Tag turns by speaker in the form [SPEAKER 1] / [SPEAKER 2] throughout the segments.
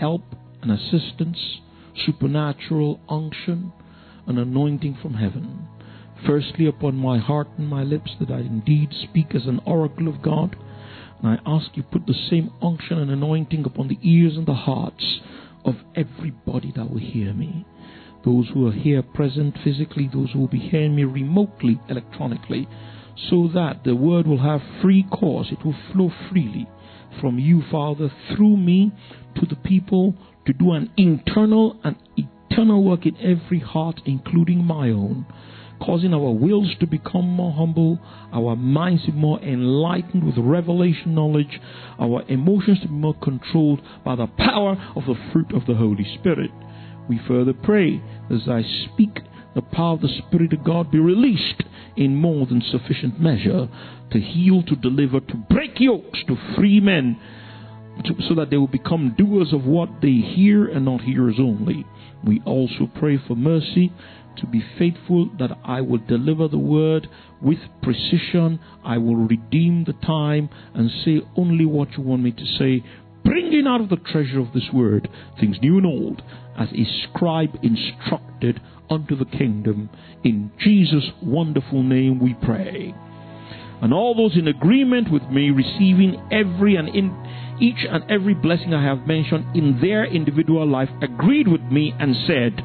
[SPEAKER 1] help and assistance, supernatural unction and anointing from heaven. Firstly, upon my heart and my lips, that I indeed speak as an oracle of God. And I ask you put the same unction and anointing upon the ears and the hearts of everybody that will hear me. Those who are here present physically, those who will be hearing me remotely, electronically, so that the word will have free course. It will flow freely from you, Father, through me to the people, to do an internal and eternal work in every heart, including my own, causing our wills to become more humble, our minds to be more enlightened with revelation knowledge, our emotions to be more controlled by the power of the fruit of the Holy Spirit. We further pray, as I speak, the power of the Spirit of God be released in more than sufficient measure to heal, to deliver, to break yokes, to free men, so that they will become doers of what they hear and not hearers only. We also pray for mercy to be faithful, that I will deliver the word with precision. I will redeem the time and say only what you want me to say, bringing out of the treasure of this word things new and old, as a scribe instructed unto the kingdom. In Jesus' wonderful name we pray. And all those in agreement with me, receiving each and every blessing I have mentioned in their individual life, agreed with me and said,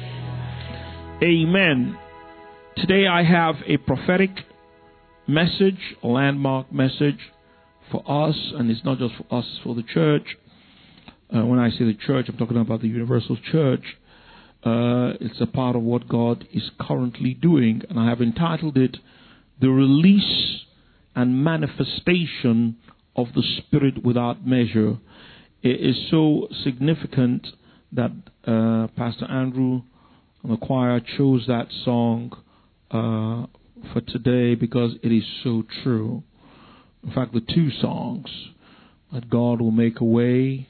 [SPEAKER 1] Amen. Today I have a prophetic message, a landmark message for us, and it's not just for us, it's for the church. When I say the church, I'm talking about the universal church. It's a part of what God is currently doing, and I have entitled it, The Release and Manifestation of the Spirit Without Measure. It is so significant that Pastor Andrew and the choir chose that song for today, because it is so true. In fact, the two songs, that God will make a way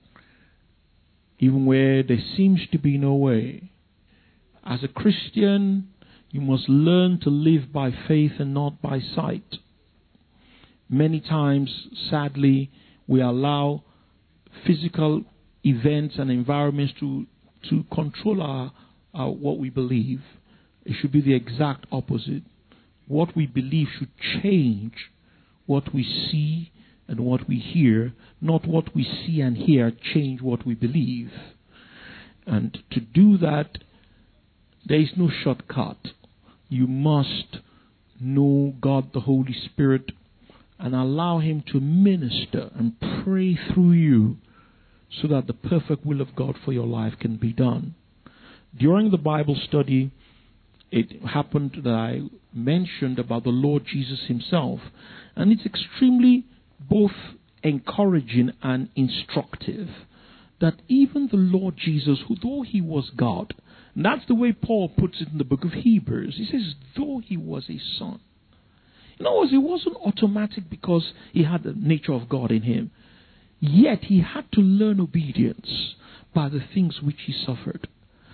[SPEAKER 1] even where there seems to be no way. As a Christian, you must learn to live by faith and not by sight. Many times, sadly, we allow physical events and environments to control our what we believe. It should be the exact opposite. What we believe should change what we see and what we hear, not what we see and hear change what we believe. And to do that, there is no shortcut. You must know God the Holy Spirit and allow Him to minister and pray through you, so that the perfect will of God for your life can be done. During the Bible study, it happened that I mentioned about the Lord Jesus Himself, and it's extremely both encouraging and instructive that even the Lord Jesus, who though He was God, and that's the way Paul puts it in the book of Hebrews, he says, though He was a son. In other words, it wasn't automatic because He had the nature of God in Him. Yet He had to learn obedience by the things which He suffered.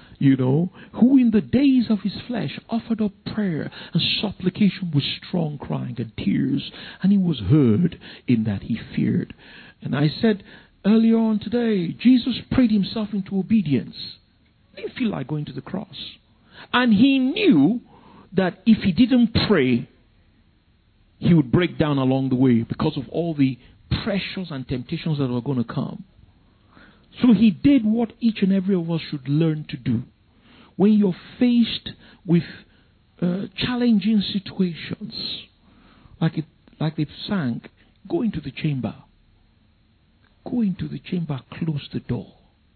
[SPEAKER 1] Who in the days of His flesh offered up prayer and supplication with strong crying and tears, and He was heard in that He feared. And I said earlier on today, Jesus prayed Himself into obedience. He didn't feel like going to the cross. And He knew that if He didn't pray, He would break down along the way because of all the pressures and temptations that were going to come. So He did what each and every of us should learn to do. When you're faced with challenging situations, like they sang, go into the chamber. Go into the chamber, close the door,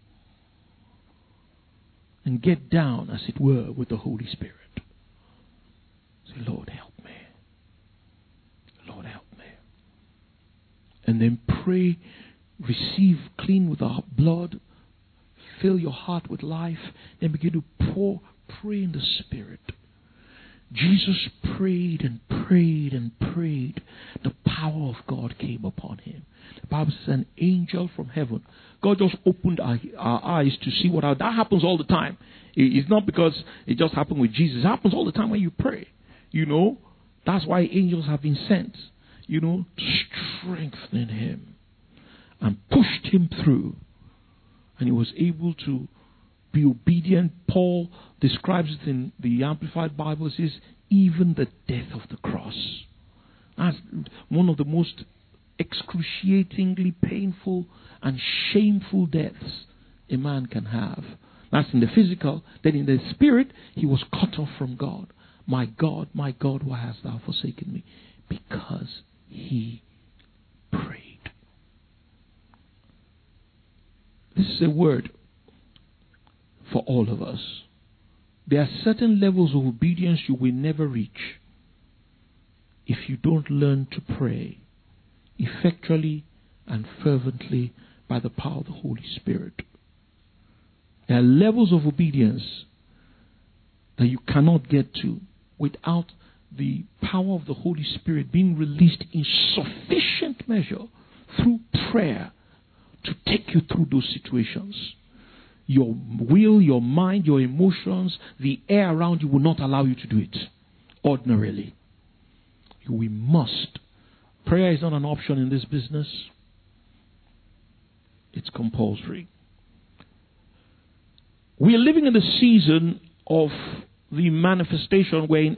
[SPEAKER 1] and get down, as it were, with the Holy Spirit. Say, Lord, help me. Lord, help me. And then pray. Receive clean with our blood. Fill your heart with life. Then begin to pray in the Spirit. Jesus prayed and prayed and prayed. The power of God came upon Him. The Bible says an angel from heaven. God just opened our eyes to see that happens all the time. It's not because it just happened with Jesus. It happens all the time when you pray. That's why angels have been sent. To strengthen him. And pushed him through. and he was able to be obedient. Paul describes it in the Amplified Bible. It says, even the death of the cross. That's one of the most excruciatingly painful and shameful deaths a man can have. That's in the physical. Then in the spirit, he was cut off from God. My God, why hast thou forsaken me? Because he prayed. This is a word for all of us. There are certain levels of obedience you will never reach if you don't learn to pray effectually and fervently by the power of the Holy Spirit. There are levels of obedience that you cannot get to without the power of the Holy Spirit being released in sufficient measure through prayer to take you through those situations. Your will, your mind, your emotions, the air around you will not allow you to do it ordinarily. We must. Prayer is not an option in this business. It's compulsory. We are living in the season of the manifestation. We're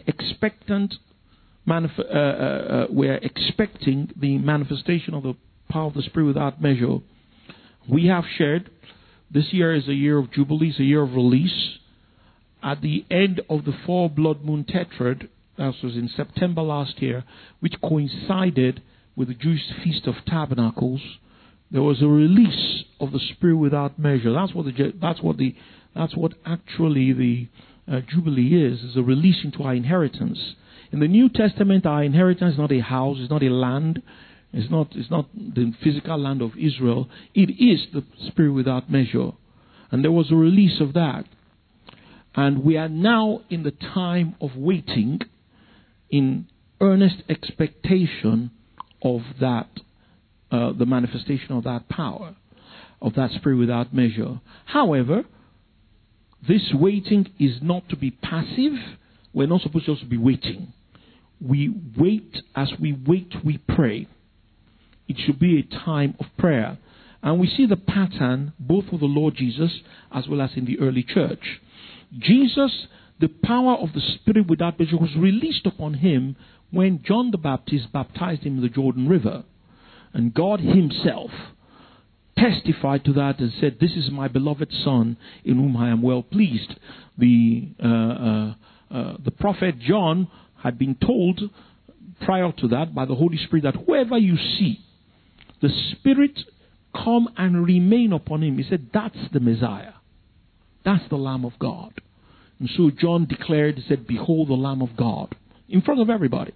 [SPEAKER 1] expecting the manifestation of the power of the Spirit without measure. We have shared this year is a year of Jubilee, it's a year of release. At the end of the 4 blood moon tetrad, that was in September last year, which coincided with the Jewish Feast of Tabernacles, there was a release of the Spirit without measure. That's what actually the Jubilee is a release into our inheritance. In the New Testament, our inheritance is not a house, it's not a land, it's not the physical land of Israel. It is the Spirit without measure. And there was a release of that. And we are now in the time of waiting in earnest expectation of that, the manifestation of that power, of that Spirit without measure. However, this waiting is not to be passive. We're not supposed to just be waiting. We wait. As we wait, we pray. It should be a time of prayer. And we see the pattern both with the Lord Jesus as well as in the early church. Jesus, the power of the Spirit without measure was released upon him when John the Baptist baptized him in the Jordan River. And God himself testified to that and said, "This is my beloved Son in whom I am well pleased." The prophet John had been told prior to that by the Holy Spirit that whoever you see the Spirit come and remain upon him, he said, that's the Messiah. That's the Lamb of God. And so John declared, he said, "Behold the Lamb of God," in front of everybody,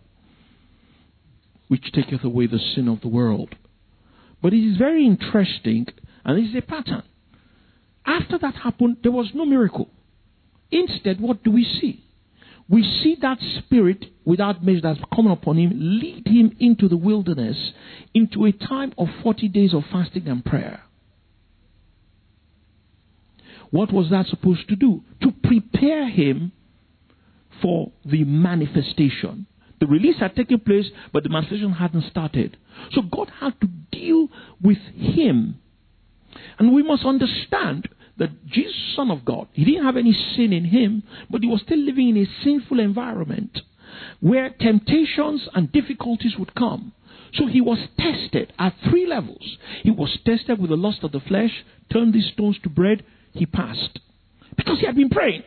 [SPEAKER 1] which taketh away the sin of the world. But it is very interesting, and this is a pattern. After that happened, there was no miracle. Instead, what do we see? We see that Spirit without measure that's coming upon him lead him into the wilderness, into a time of 40 days of fasting and prayer. What was that supposed to do? To prepare him for the manifestation. The release had taken place, but the manifestation hadn't started. So God had to deal with him. And we must understand that Jesus, Son of God, he didn't have any sin in him, but he was still living in a sinful environment where temptations and difficulties would come. So he was tested at 3 levels. He was tested with the lust of the flesh, turned these stones to bread, he passed. Because he had been praying.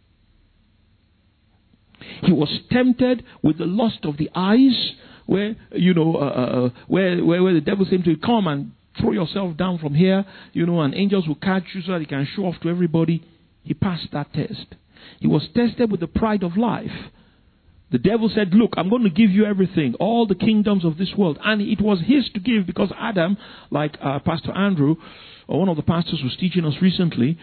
[SPEAKER 1] He was tempted with the lust of the eyes, where the devil seemed to come and throw yourself down from here, and angels will catch you so that he can show off to everybody. He passed that test. He was tested with the pride of life. The devil said, "Look, I'm going to give you everything, all the kingdoms of this world." And it was his to give, because Adam, like Pastor Andrew, or one of the pastors was teaching us recently,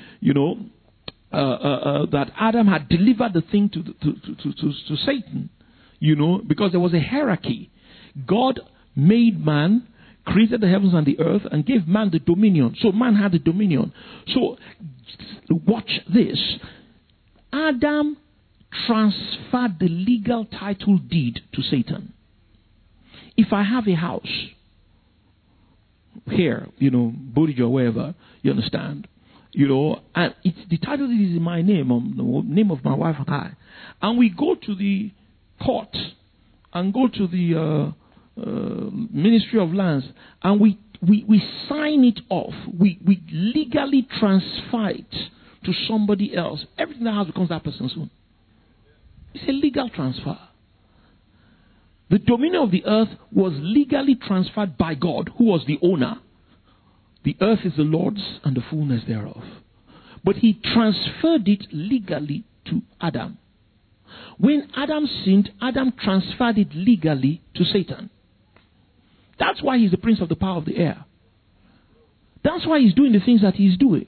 [SPEAKER 1] that Adam had delivered the thing to Satan, because there was a hierarchy. God made man, created the heavens and the earth, and gave man the dominion. So man had the dominion. So watch this. Adam transferred the legal title deed to Satan. If I have a house here, Bodija or wherever, you understand, And the title is in my name, the name of my wife and I. And we go to the court and go to the Ministry of Lands, and we sign it off. We legally transfer it to somebody else. Everything that house becomes that person's own. It's a legal transfer. The dominion of the earth was legally transferred by God, who was the owner. The earth is the Lord's and the fullness thereof. But he transferred it legally to Adam. When Adam sinned, Adam transferred it legally to Satan. That's why he's the prince of the power of the air. That's why he's doing the things that he's doing.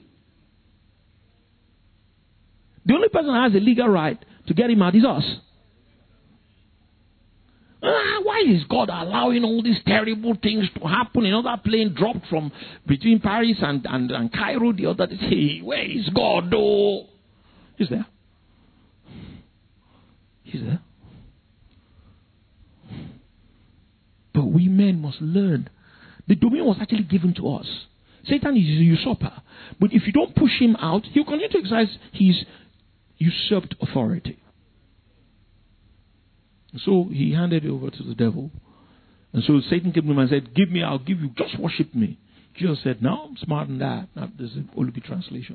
[SPEAKER 1] The only person that has a legal right to get him out is us. Why is God allowing all these terrible things to happen? Another plane dropped from between Paris and Cairo the other day. Hey, where is God though? He's there. He's there. But we men must learn. The dominion was actually given to us. Satan is a usurper. But if you don't push him out, he'll continue to exercise his usurped authority. So he handed it over to the devil. And so Satan came to him and said, give me, I'll give you, just worship me. Jesus said, no, I'm smarter than that. Now, there's an Olubi translation.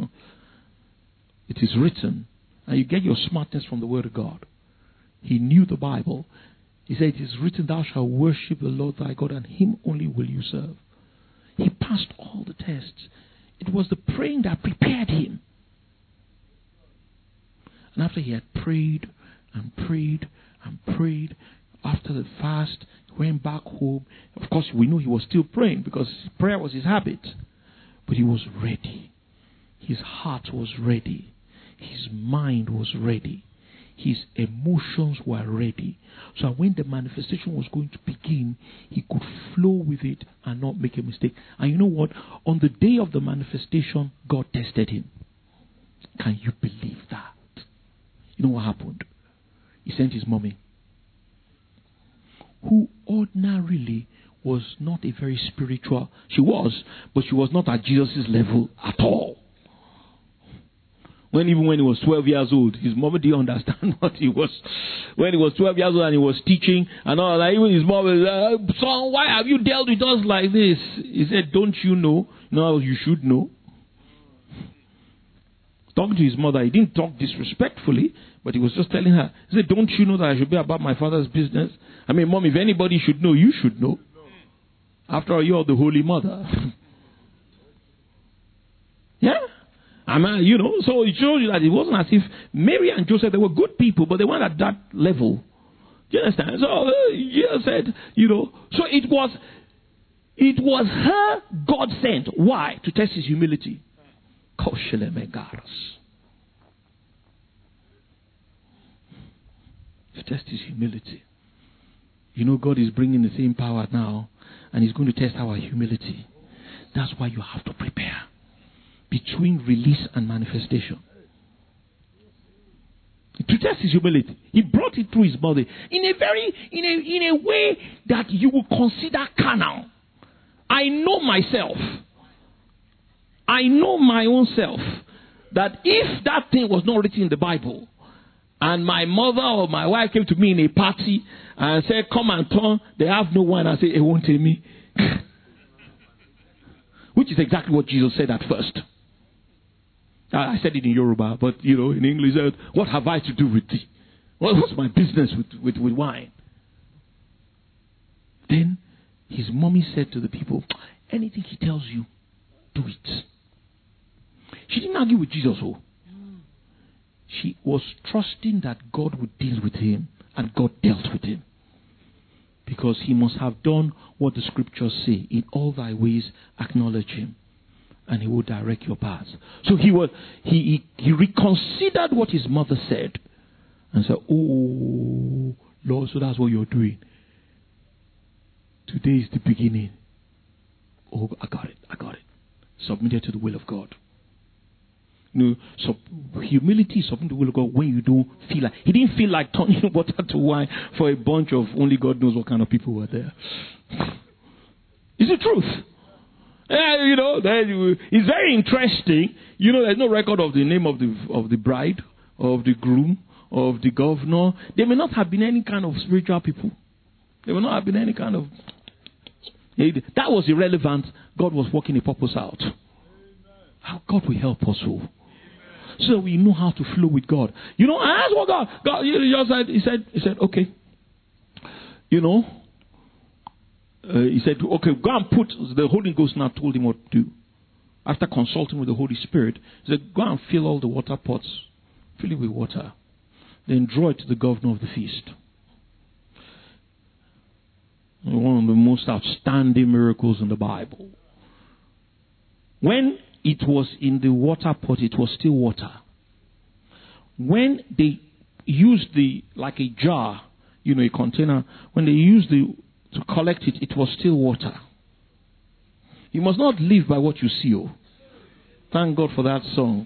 [SPEAKER 1] It is written. And you get your smartness from the word of God. He knew the Bible. He said, it is written, thou shalt worship the Lord thy God, and him only will you serve. He passed all the tests. It was the praying that prepared him. And after he had prayed and prayed and prayed, after the fast, he went back home. Of course, we know he was still praying because prayer was his habit. But he was ready. His heart was ready. His mind was ready. His emotions were ready. So when the manifestation was going to begin, he could flow with it and not make a mistake. And you know what? On the day of the manifestation, God tested him. Can you believe that? You know what happened? He sent his mommy, who ordinarily was not a very spiritual. She was, but she was not at Jesus' level at all. Even when he was 12 years old, his mom didn't understand what he was. When he was 12 years old and he was teaching, and all that, even his mom was, son, why have you dealt with us like this? He said, don't you know? No, you should know. Talking to his mother, he didn't talk disrespectfully, but he was just telling her, he said, don't you know that I should be about my father's business? I mean, mom, if anybody should know, you should know. After all, you're the holy mother. Yeah? So it shows you that it wasn't as if Mary and Joseph, they were good people, but they weren't at that level. Do you understand? So Jesus said, so it was her God sent. Why? To test his humility. To test his humility. God is bringing the same power now, and he's going to test our humility. That's why you have to prepare between release and manifestation. To test his humility. He brought it through his body in a way that you will consider carnal. I know myself. I know my own self. That if that thing was not written in the Bible, and my mother or my wife came to me in a party and said, come and turn, they have no wine, I say, it won't tell me. Which is exactly what Jesus said at first. I said it in Yoruba, but in English, what have I to do with thee? What's my business with wine? Then his mommy said to the people, anything he tells you, do it. She didn't argue with Jesus. She was trusting that God would deal with him, and God dealt with him. Because he must have done what the scriptures say. In all thy ways acknowledge him, and he will direct your paths. So he reconsidered what his mother said and said, oh Lord, so that's what you're doing. Today is the beginning. Oh, I got it. Submitted to the will of God. So humility is submitting to the will of God when you don't feel like. He didn't feel like turning water to wine for a bunch of only God knows what kind of people were there. It's the truth. It's very interesting. There's no record of the name of the bride, of the groom, of the governor. They may not have been any kind of spiritual people. They may not have been any kind of... That was irrelevant. God was working a purpose out. How God will help us all. So we know how to flow with God. And that's what God he said, okay. He said, okay, go and put, the Holy Ghost now told him what to do. After consulting with the Holy Spirit, he said, go and fill all the water pots. Fill it with water. Then draw it to the governor of the feast. One of the most outstanding miracles in the Bible. When it was in the water pot, it was still water. When they used like a jar, a container, when they used to collect it, it was still water. You must not live by what you see. Oh. Thank God for that song.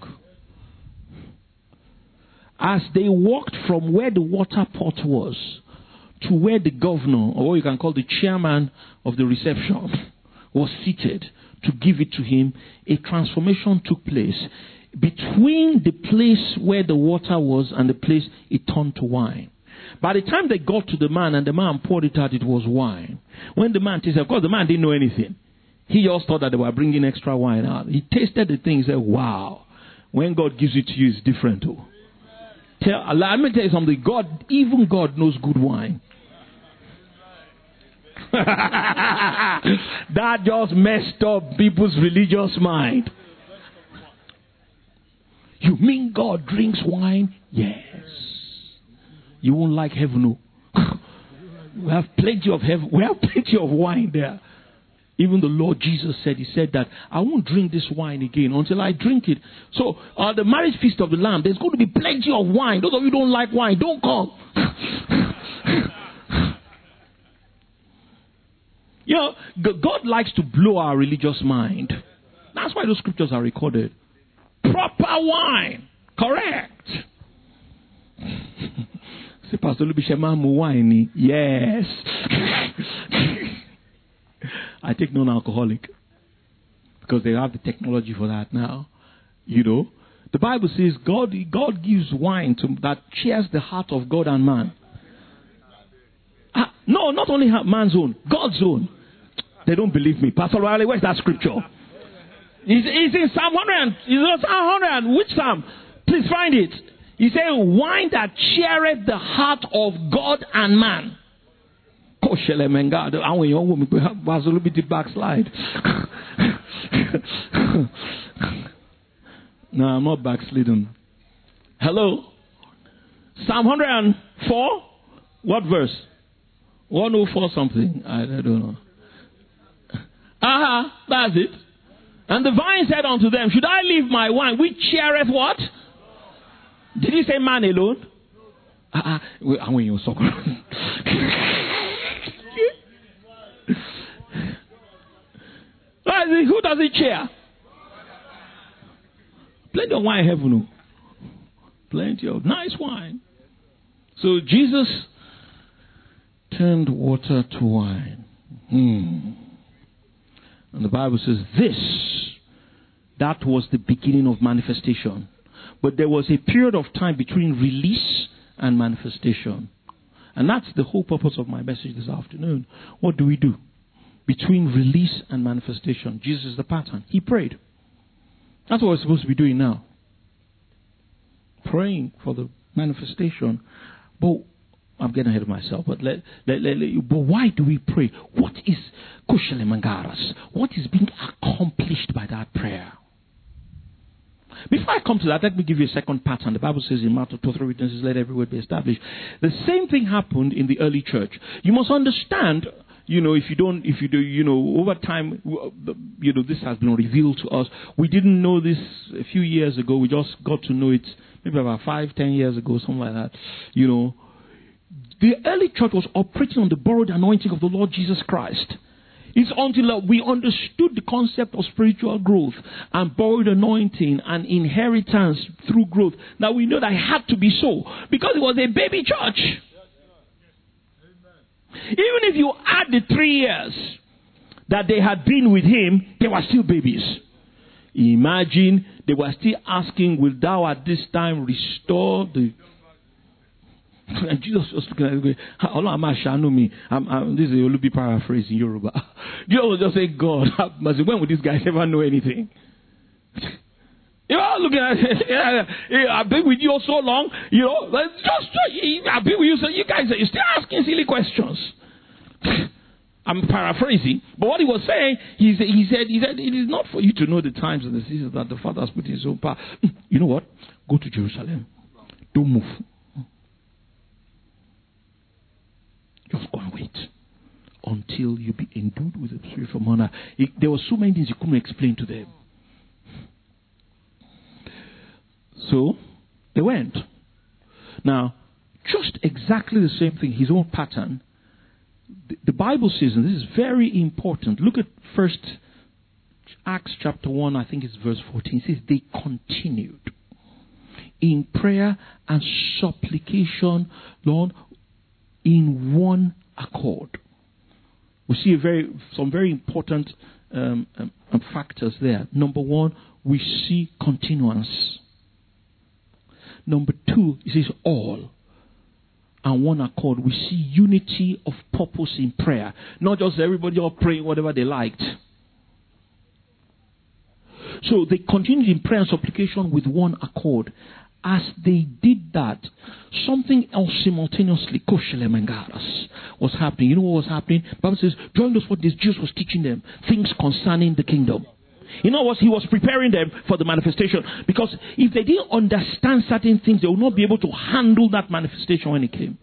[SPEAKER 1] As they walked from where the water pot was to where the governor, or what you can call the chairman of the reception, was seated to give it to him, a transformation took place. Between the place where the water was and the place it turned to wine. By the time they got to the man and the man poured it out, it was wine. When the man tasted, of course the man didn't know anything. He just thought that they were bringing extra wine out. He tasted the thing, he said, wow. When God gives it to you, it's different too. Let me tell you something. Even God knows good wine. That just messed up people's religious mind. You mean God drinks wine? Yes. You won't like heaven. No. We have plenty of heaven. We have plenty of wine there. Even the Lord Jesus said, he said that I won't drink this wine again until I drink it. So, the marriage feast of the Lamb, there's going to be plenty of wine. Those of you who don't like wine, don't come. God likes to blow our religious mind. That's why those scriptures are recorded. Proper wine. Correct. Say, Pastor Lubishema wine. Yes. I take non-alcoholic. Because they have the technology for that now. The Bible says God gives wine that cheers the heart of God and man. No, not only man's own, God's own. They don't believe me. Pastor Riley, where's that scripture? It's in Psalm 100. It's in Psalm 100. Which Psalm? Please find it. He said, wine that cheereth the heart of God and man. Backslide. No, I'm not backslidden. Hello? Psalm 104? What verse? 104 something. I don't know. That's it. And the vine said unto them, should I leave my wine, which cheereth what? Did he say man alone? When you so who does it cheer? Plenty of wine in heaven. Plenty of nice wine. So Jesus turned water to wine. And the Bible says that was the beginning of manifestation. But there was a period of time between release and manifestation. And that's the whole purpose of my message this afternoon. What do we do? Between release and manifestation. Jesus is the pattern. He prayed. That's what we're supposed to be doing now. Praying for the manifestation. But I'm getting ahead of myself. But why do we pray? What is Kushale Mangaras? What is being accomplished by that prayer? Before I come to that, let me give you a second pattern. The Bible says in Matthew 2:3 witnesses, let every word be established. The same thing happened in the early church. You must understand, over time, this has been revealed to us. We didn't know this a few years ago. We just got to know it maybe about 5-10 years ago, something like that. The early church was operating on the borrowed anointing of the Lord Jesus Christ. It's until we understood the concept of spiritual growth and borrowed anointing and inheritance through growth that we know that it had to be so. Because it was a baby church. Even if you add the 3 years, that they had been with him, they were still babies. Imagine they were still asking, will thou at this time restore the... And Jesus was looking at it, this is a little bit paraphrase in Yoruba. Jesus was just saying, God, when would these guys ever know anything? You are looking at it, I've been with you so long, I've been with you, so you guys are still asking silly questions. I'm paraphrasing, but what he was saying, he said, it is not for you to know the times and the seasons that the Father has put in his own power. You know what? Go to Jerusalem. Don't move. Just go and wait until you be endued with the Spirit from honor. There were so many things you couldn't explain to them. So, they went. Now, just exactly the same thing, his own pattern. The Bible says, and this is very important, look at first Acts chapter 1, I think it's verse 14. It says, they continued in prayer and supplication, Lord, in one accord. We see some very important factors there. Number one, we see continuance. Number two, it says all. And one accord. We see unity of purpose in prayer. Not just everybody all praying whatever they liked. So they continued in prayer and supplication with one accord. As they did that, something else simultaneously was happening. You know what was happening? The Bible says, during those 40 days, Jesus was teaching them things concerning the kingdom. You know what? He was preparing them for the manifestation. Because if they didn't understand certain things, they would not be able to handle that manifestation when it came.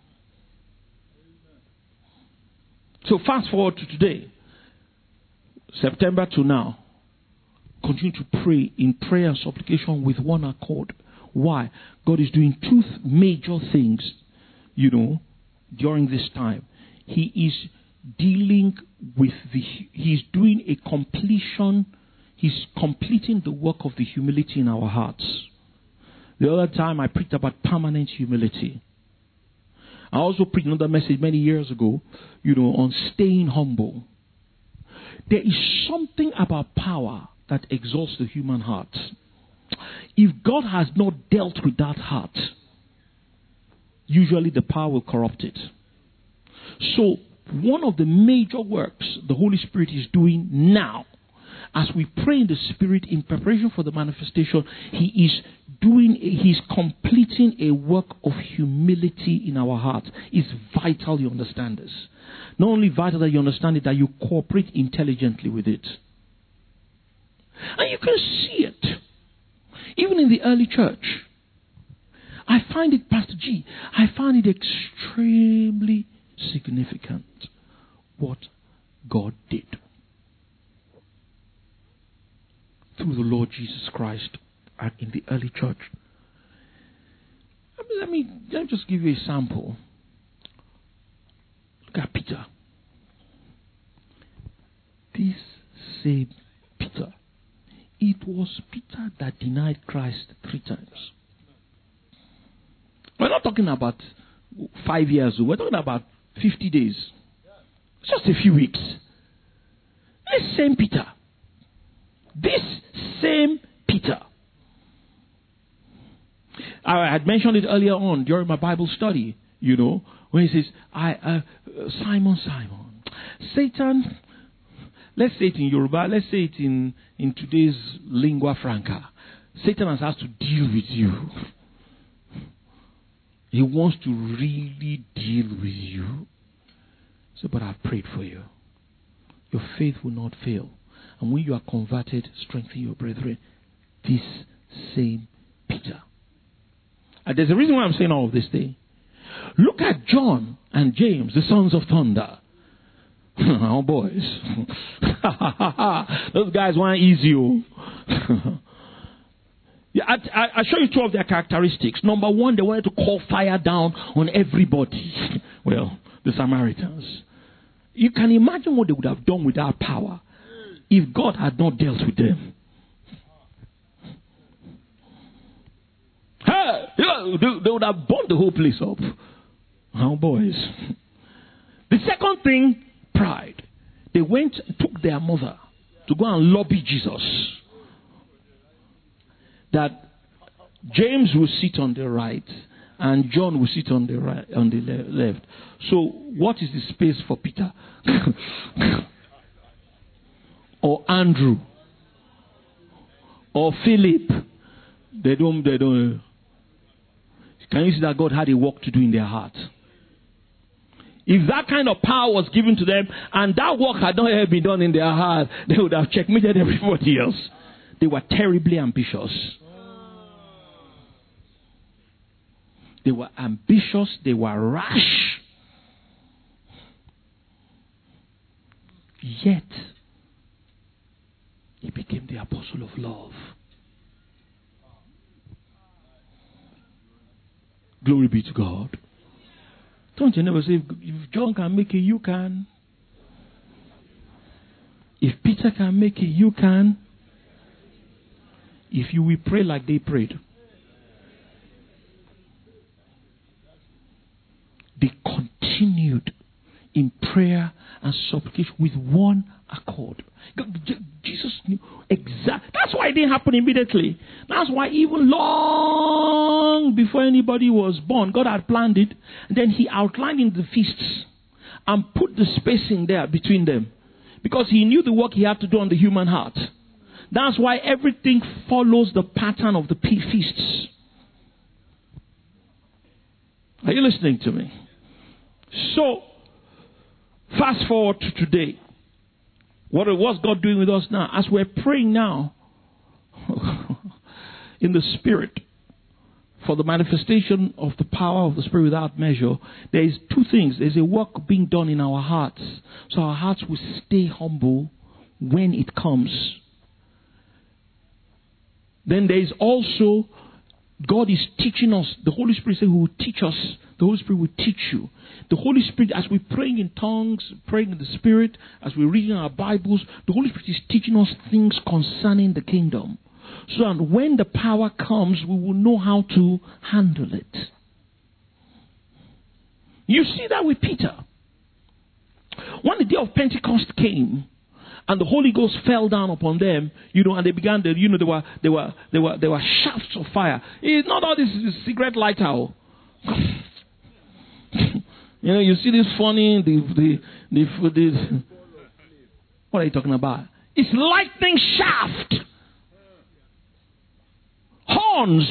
[SPEAKER 1] So fast forward to today, September to now, continue to pray in prayer and supplication with one accord. Why? God is doing two major things, during this time. He is dealing with he's doing a completion. He's completing the work of the humility in our hearts. The other time I preached about permanent humility. I also preached another message many years ago, on staying humble. There is something about power that exalts the human heart. If God has not dealt with that heart, usually the power will corrupt it. So, one of the major works the Holy Spirit is doing now, as we pray in the Spirit in preparation for the manifestation, He's completing a work of humility in our hearts. It's vital you understand this. Not only vital that you understand it, that you cooperate intelligently with it. And you can see it. Even in the early church. I find it, Pastor G, I find it extremely significant what God did through the Lord Jesus Christ and in the early church. Let me just give you a sample. Look at Peter. This same Peter. It was Peter that denied Christ 3 times. We're not talking about 5 years. We're talking about 50 days. It's just a few weeks. This same Peter. I had mentioned it earlier on during my Bible study, when he says, Simon, Satan, let's say it in Yoruba, let's say it in today's lingua franca. Satan has to deal with you. He wants to really deal with you. So, but I've prayed for you. Your faith will not fail. And when you are converted, strengthen your brethren. This same Peter. And there's a reason why I'm saying all of this thing. Look at John and James, the sons of thunder. Oh, boys. Those guys weren't easy. Yeah, I'll show you 2 of their characteristics. Number 1, they wanted to call fire down on everybody. Well, the Samaritans. You can imagine what they would have done with that power if God had not dealt with them. Hey, they would have burned the whole place up. Oh, boys. The second thing, pride. They went, took their mother to go and lobby Jesus that James will sit on the right and John will sit on the right, on the left. So what is the space for Peter? Or Andrew? Or Philip? They don't. Can you see that God had a work to do in their heart? If that kind of power was given to them and that work had not yet been done in their heart, they would have checkmated everybody else. They were terribly ambitious. They were ambitious. They were rash. Yet, he became the apostle of love. Glory be to God. Don't you never say, if John can make it, you can. If Peter can make it, you can. If you will pray like they prayed. They continued in prayer and supplication with one accord. Jesus knew exactly. That's why it didn't happen immediately. That's why even long before anybody was born, God had planned it. And then he outlined in the feasts and put the spacing there between them. Because he knew the work he had to do on the human heart. That's why everything follows the pattern of the feasts. Are you listening to me? So, fast forward to today. What's God doing with us now? As we're praying now, in the Spirit, for the manifestation of the power of the Spirit without measure, there is two things. There's a work being done in our hearts. So our hearts will stay humble when it comes. Then there is also, God is teaching us. The Holy Spirit said He will teach us. The Holy Spirit will teach you. The Holy Spirit, as we're praying in tongues, praying in the Spirit, as we're reading our Bibles, the Holy Spirit is teaching us things concerning the kingdom. So that when the power comes, we will know how to handle it. You see that with Peter. When the day of Pentecost came, and the Holy Ghost fell down upon them, and they began to, there were shafts of fire. It's not all this cigarette lighter. You see this funny, what are you talking about? It's lightning shaft. Horns.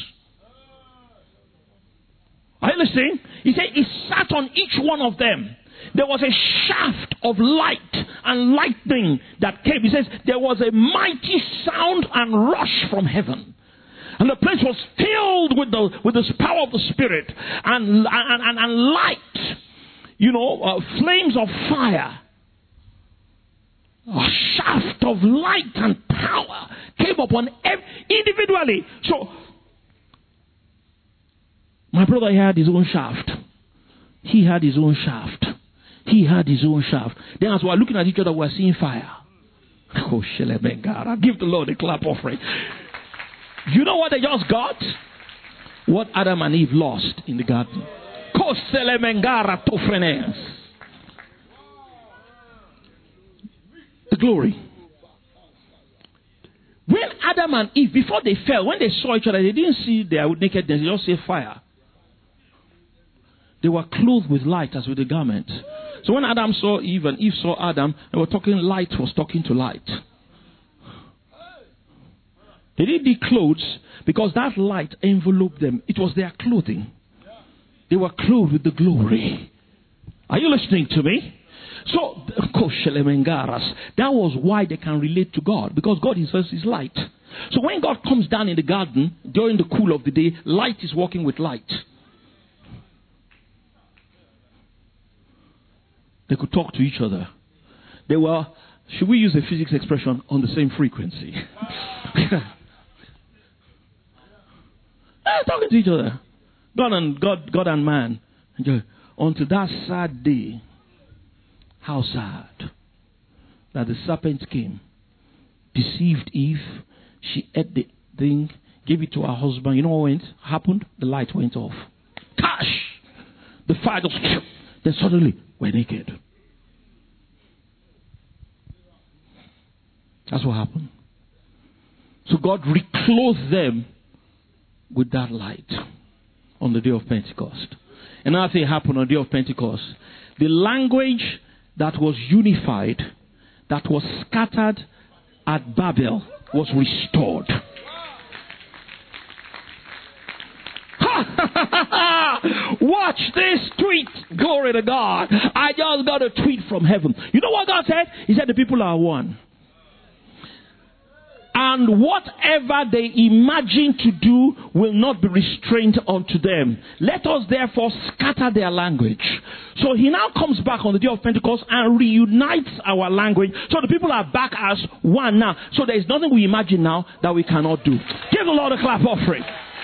[SPEAKER 1] Are you listening? He said it sat on each one of them. There was a shaft of light and lightning that came. He says there was a mighty sound and rush from heaven. And the place was filled with the power of the Spirit and light, flames of fire. A shaft of light and power came upon individually. So, my brother had his own shaft. He had his own shaft. He had his own shaft. Then as we're looking at each other, we're seeing fire. Oh, I'll give the Lord a clap offering. You know what they just got? What Adam and Eve lost in the garden. The glory. When Adam and Eve, before they fell, when they saw each other, they didn't see their nakedness, they just saw fire. They were clothed with light as with a garment. So when Adam saw Eve and Eve saw Adam, they were talking, light was talking to light. They didn't need clothes because that light enveloped them. It was their clothing. They were clothed with the glory. Are you listening to me? So, that was why they can relate to God. Because God himself is light. So when God comes down in the garden, during the cool of the day, light is working with light. They could talk to each other. They were, should we use a physics expression, on the same frequency? They're talking to each other. God and man. Until that sad day. How sad. That the serpent came. Deceived Eve. She ate the thing. Gave it to her husband. You know what happened? The light went off. Cash! The fire just... Then suddenly, we're naked. That's what happened. So God reclothed them with that light on the day of Pentecost. Another thing happened on the day of Pentecost. The language that was unified, that was scattered at Babel, was restored. Watch this tweet. Glory to God. I just got a tweet from heaven. You know what God said? He said the people are one. And whatever they imagine to do will not be restrained unto them. Let us therefore scatter their language. So he now comes back on the day of Pentecost and reunites our language. So the people are back as one now. So there is nothing we imagine now that we cannot do. Give the Lord a clap offering.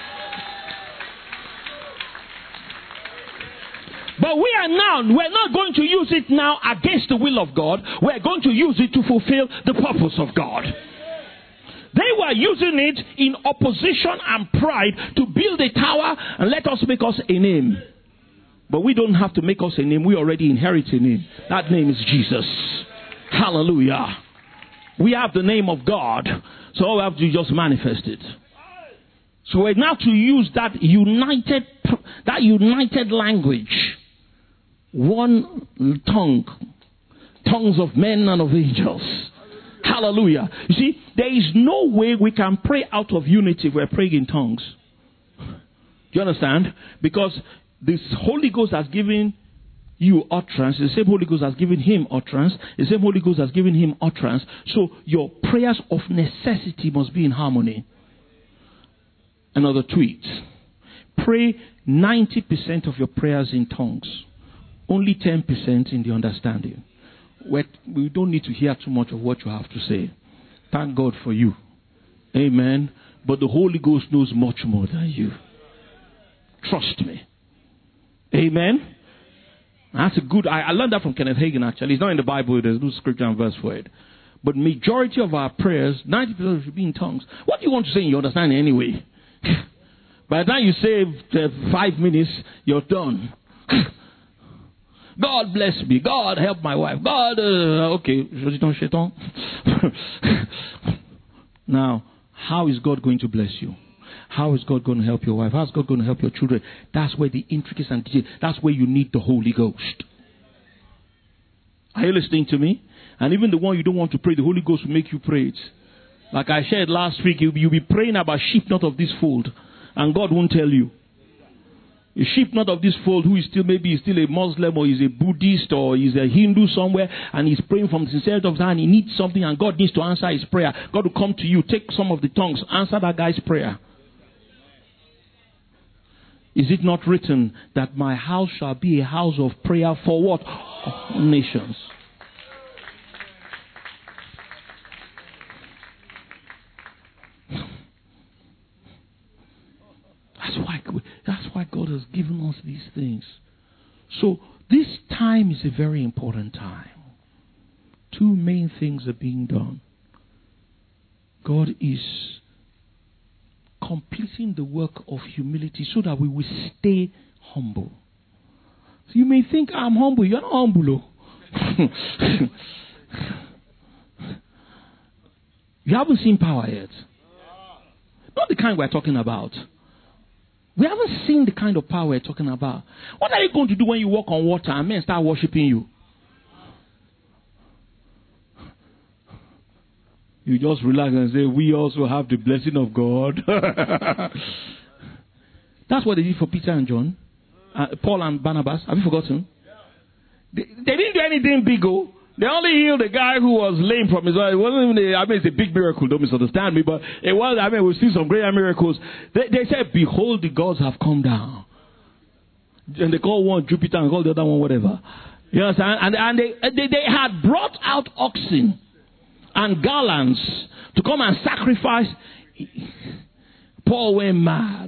[SPEAKER 1] But we're not going to use it now against the will of God. We're going to use it to fulfill the purpose of God. They were using it in opposition and pride to build a tower and let us make us a name. But we don't have to make us a name. We already inherit a name. That name is Jesus. Hallelujah. We have the name of God. So all we have to do is just manifest it. So we're now to use that united language. One tongue. Tongues of men and of angels. Hallelujah. You see, there is no way we can pray out of unity if we're praying in tongues. Do you understand? Because this Holy Ghost has given you utterance. The same Holy Ghost has given him utterance. The same Holy Ghost has given him utterance. So your prayers of necessity must be in harmony. Another tweet. Pray 90% of your prayers in tongues. Only 10% in the understanding. We don't need to hear too much of what you have to say. Thank God for you. Amen. But the Holy Ghost knows much more than you. Trust me. Amen. That's a good... I learned that from Kenneth Hagin actually. It's not in the Bible. There's no scripture and verse for it. But majority of our prayers, 90% should be in tongues. What do you want to say in your understanding anyway? By the time you say 5 minutes, you're done. God bless me. God help my wife. God, okay. Now, how is God going to bless you? How is God going to help your wife? How is God going to help your children? That's where the intricacies and details, that's where you need the Holy Ghost. Are you listening to me? And even the one you don't want to pray, the Holy Ghost will make you pray it. Like I shared last week, you'll be praying about sheep not of this fold. And God won't tell you. A sheep not of this fold who is still maybe still a Muslim or is a Buddhist or is a Hindu somewhere and he's praying from the sincerity of his heart and he needs something and God needs to answer his prayer. God will come to you, take some of the tongues, answer that guy's prayer. Is it not written that my house shall be a house of prayer for what? Nations. That's why God has given us these things. So this time is a very important time. Two main things are being done. God is completing the work of humility so that we will stay humble. So you may think, I'm humble. You're not humble. You haven't seen power yet. Not the kind we're talking about. We haven't seen the kind of power we're talking about. What are you going to do when you walk on water and men start worshiping you? You just relax and say, we also have the blessing of God. That's what they did for Peter and John. Paul and Barnabas. Have you forgotten? They didn't do anything big. They only healed a guy who was lame from his eye. It wasn't even it's a big miracle, don't misunderstand me, but it was, we've seen some greater miracles. They said, behold, the gods have come down. And they call one Jupiter and call the other one whatever. You understand? And they had brought out oxen and garlands to come and sacrifice. Paul went mad.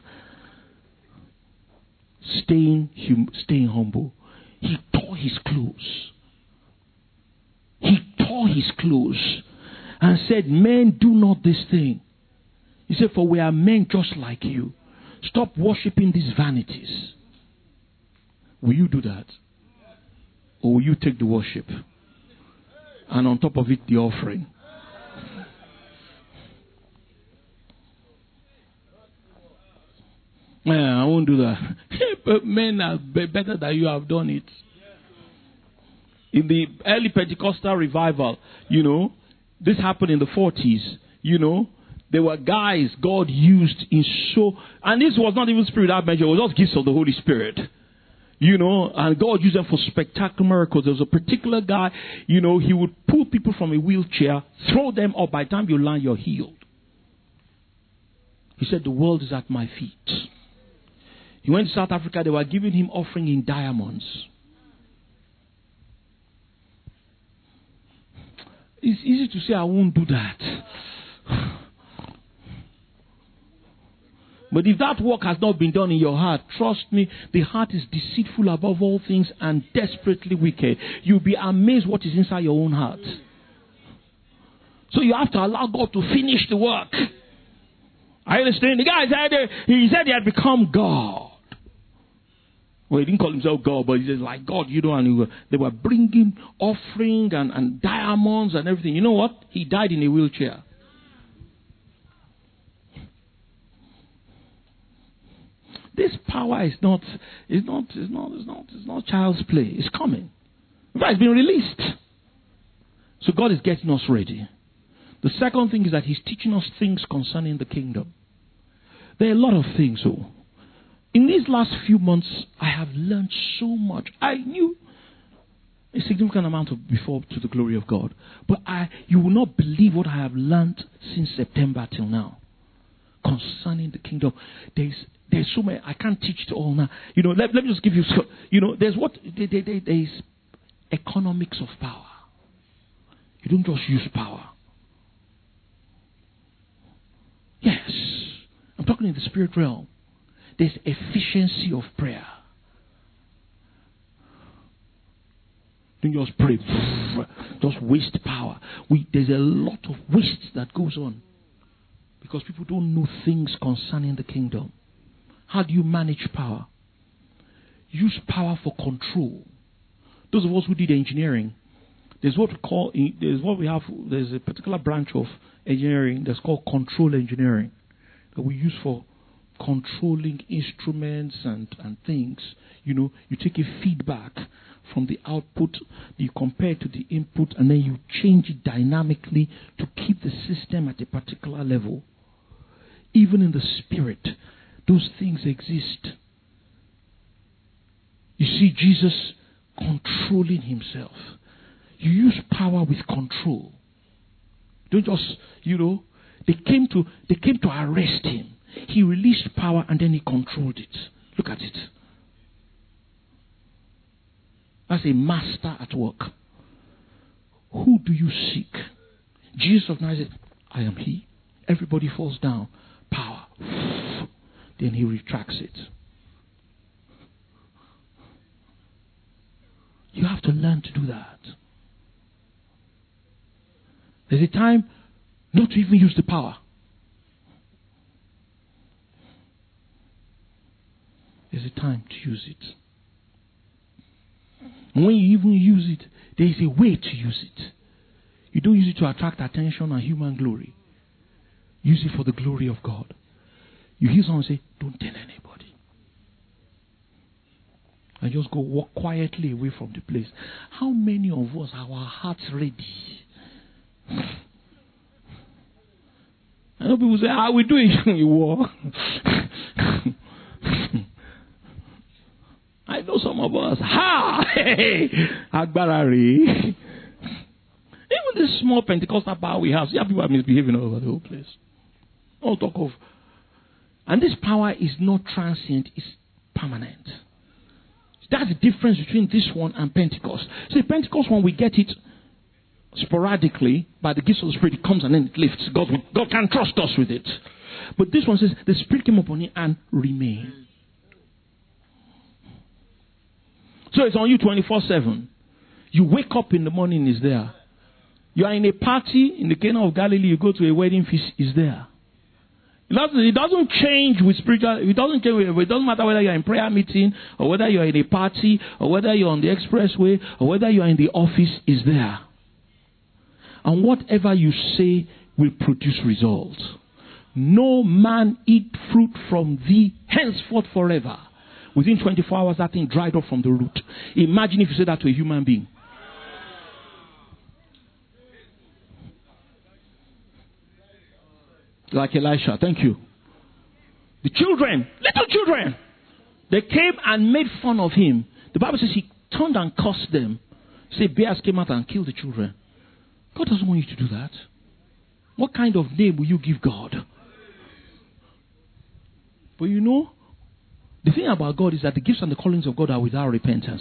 [SPEAKER 1] Staying humble. He tore his clothes. He tore his clothes and said, men, do not this thing. He said, for we are men just like you. Stop worshipping these vanities. Will you do that? Or will you take the worship? And on top of it, the offering. I won't do that. But men are better than you have done it. In the early Pentecostal revival, this happened in the 40s, there were guys God used in and this was not even spirit that measure, it was just gifts of the Holy Spirit. And God used them for spectacular miracles. There was a particular guy, he would pull people from a wheelchair, throw them up. By the time you land, you're healed. He said, the world is at my feet. He went to South Africa, they were giving him offering in diamonds. It's easy to say, I won't do that. But if that work has not been done in your heart, trust me, the heart is deceitful above all things and desperately wicked. You'll be amazed what is inside your own heart. So you have to allow God to finish the work. I understand. The guy said, he said he had become God. Well, he didn't call himself God, but he says like God, and they were bringing offering and diamonds and everything. You know what? He died in a wheelchair. This power is not child's play. It's coming. It's been released. So God is getting us ready. The second thing is that He's teaching us things concerning the kingdom. There are a lot of things. So, in these last few months, I have learned so much. I knew a significant amount before, to the glory of God. But you will not believe what I have learned since September till now concerning the kingdom. There's so many. I can't teach it all now. Let me just give you. There's there's economics of power. You don't just use power. Yes, I'm talking in the spirit realm. There's efficiency of prayer. Don't just pray. Just waste power. There's a lot of waste that goes on because people don't know things concerning the kingdom. How do you manage power? Use power for control. Those of us who did engineering, there's a particular branch of engineering that's called control engineering that we use for controlling instruments and things. You take a feedback from the output, you compare it to the input, and then you change it dynamically to keep the system at a particular level. Even in the spirit, those things exist. You see Jesus controlling himself. You use power with control. Don't just, they came to arrest him. He released power and then he controlled it. Look at it. That's a master at work. Who do you seek? Jesus of Nazareth, I am he. Everybody falls down. Power. Then he retracts it. You have to learn to do that. There's a time not to even use the power. There's a time to use it. And when you even use it, there is a way to use it. You don't use it to attract attention and human glory. Use it for the glory of God. You hear someone say, don't tell anybody. And just go walk quietly away from the place. How many of us have our hearts ready? I know people say, how are we doing? You walk. I know some of us. Hey, Agbarari. Even this small Pentecostal power we have, people are misbehaving all over the whole place. All talk of. And this power is not transient, it's permanent. That's the difference between this one and Pentecost. See, Pentecost one, we get it sporadically by the gifts of the Spirit. It comes and then it lifts. God can trust us with it. But this one says, the Spirit came upon him and remained. So it's on you 24/7. You wake up in the morning, it's there. You are in a party in the Cana of Galilee, you go to a wedding feast, it's there. It doesn't change with spiritual. It doesn't matter whether you're in prayer meeting or whether you're in a party or whether you're on the expressway or whether you're in the office, is there. And whatever you say will produce results. no man eat fruit from thee henceforth forever. Within 24 hours, that thing dried up from the root. Imagine if you say that to a human being. Like Elisha, thank you. The children, little children, they came and made fun of him. The Bible says he turned and cursed them. Say bears came out and killed the children. God doesn't want you to do that. What kind of name will you give God? But you know, the thing about God is that the gifts and the callings of God are without repentance.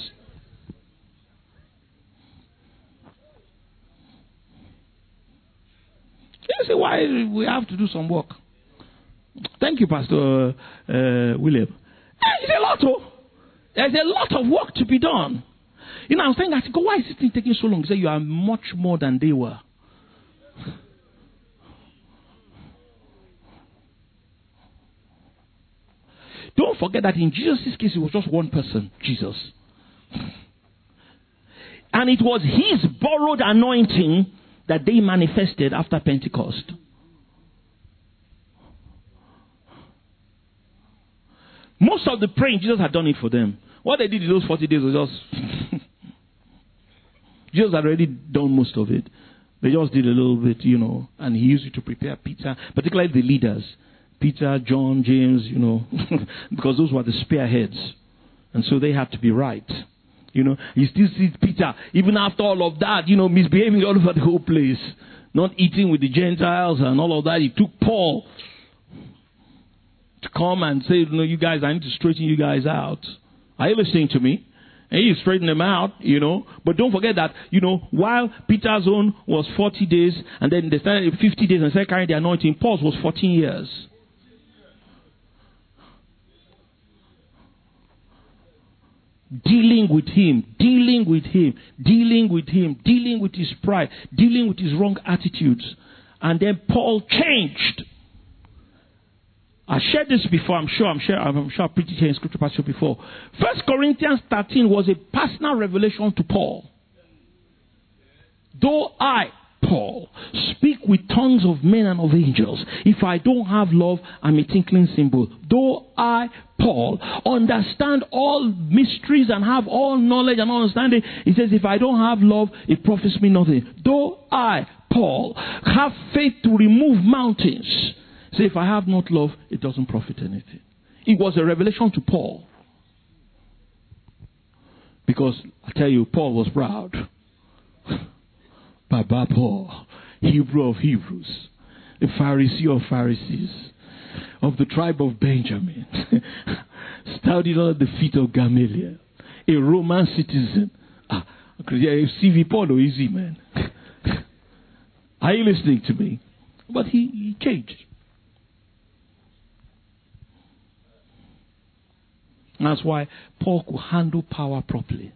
[SPEAKER 1] You say why we have to do some work. Thank you, Pastor William. It's a lot of. There's a lot of work to be done. You know, I'm saying that. Why is it taking so long? You say you are much more than they were. Don't forget that in Jesus' case, it was just one person, Jesus. And it was his borrowed anointing that they manifested after Pentecost. Most of the praying, Jesus had done it for them. What they did in those 40 days was just... Jesus had already done most of it. They just did a little bit, you know, and he used it to prepare Peter, particularly the leaders. Peter, John, James, you know, because those were the spearheads. And so they had to be right. You know, you still see Peter, even after all of that, you know, misbehaving all over the whole place. Not eating with the Gentiles and all of that. He took Paul to come and say, no, you guys, I need to straighten you guys out. Are you listening to me? And he straightened them out, you know. But don't forget that, you know, while Peter's own was 40 days, and then they started 50 days and started carrying the anointing, Paul's was 14 years. Dealing with him, dealing with him, dealing with him, dealing with his pride, dealing with his wrong attitudes. And then Paul changed. I shared this before, I'm sure I preached it here in scripture passage before. 1 Corinthians 13 was a personal revelation to Paul. Though I, Paul, speak with tongues of men and of angels, if I don't have love, I'm a tinkling cymbal. Though I, Paul, understand all mysteries and have all knowledge and understanding, he says, if I don't have love, it profits me nothing. Though I, Paul, have faith to remove mountains, say, if I have not love, it doesn't profit anything. It was a revelation to Paul. Because, I tell you, Paul was proud. Baba Paul, Hebrew of Hebrews, the Pharisee of Pharisees, of the tribe of Benjamin, studied under the feet of Gamaliel, a Roman citizen. CV Paul, easy man. Are you listening to me? But he changed. And that's why Paul could handle power properly.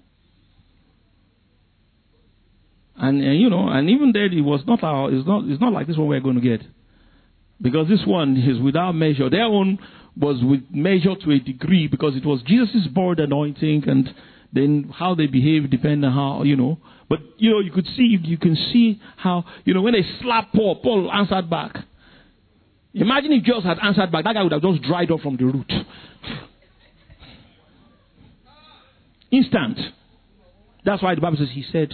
[SPEAKER 1] And you know, and even then, it's not like this one we're going to get, because this one is without measure. Their own was with measure to a degree, because it was Jesus' borrowed anointing, and then how they behave depend on how, you know. But you know, you can see how, you know, when they slapped Paul, Paul answered back. Imagine if Jesus had answered back, that guy would have just dried up from the root. Instant. That's why the Bible says, he said,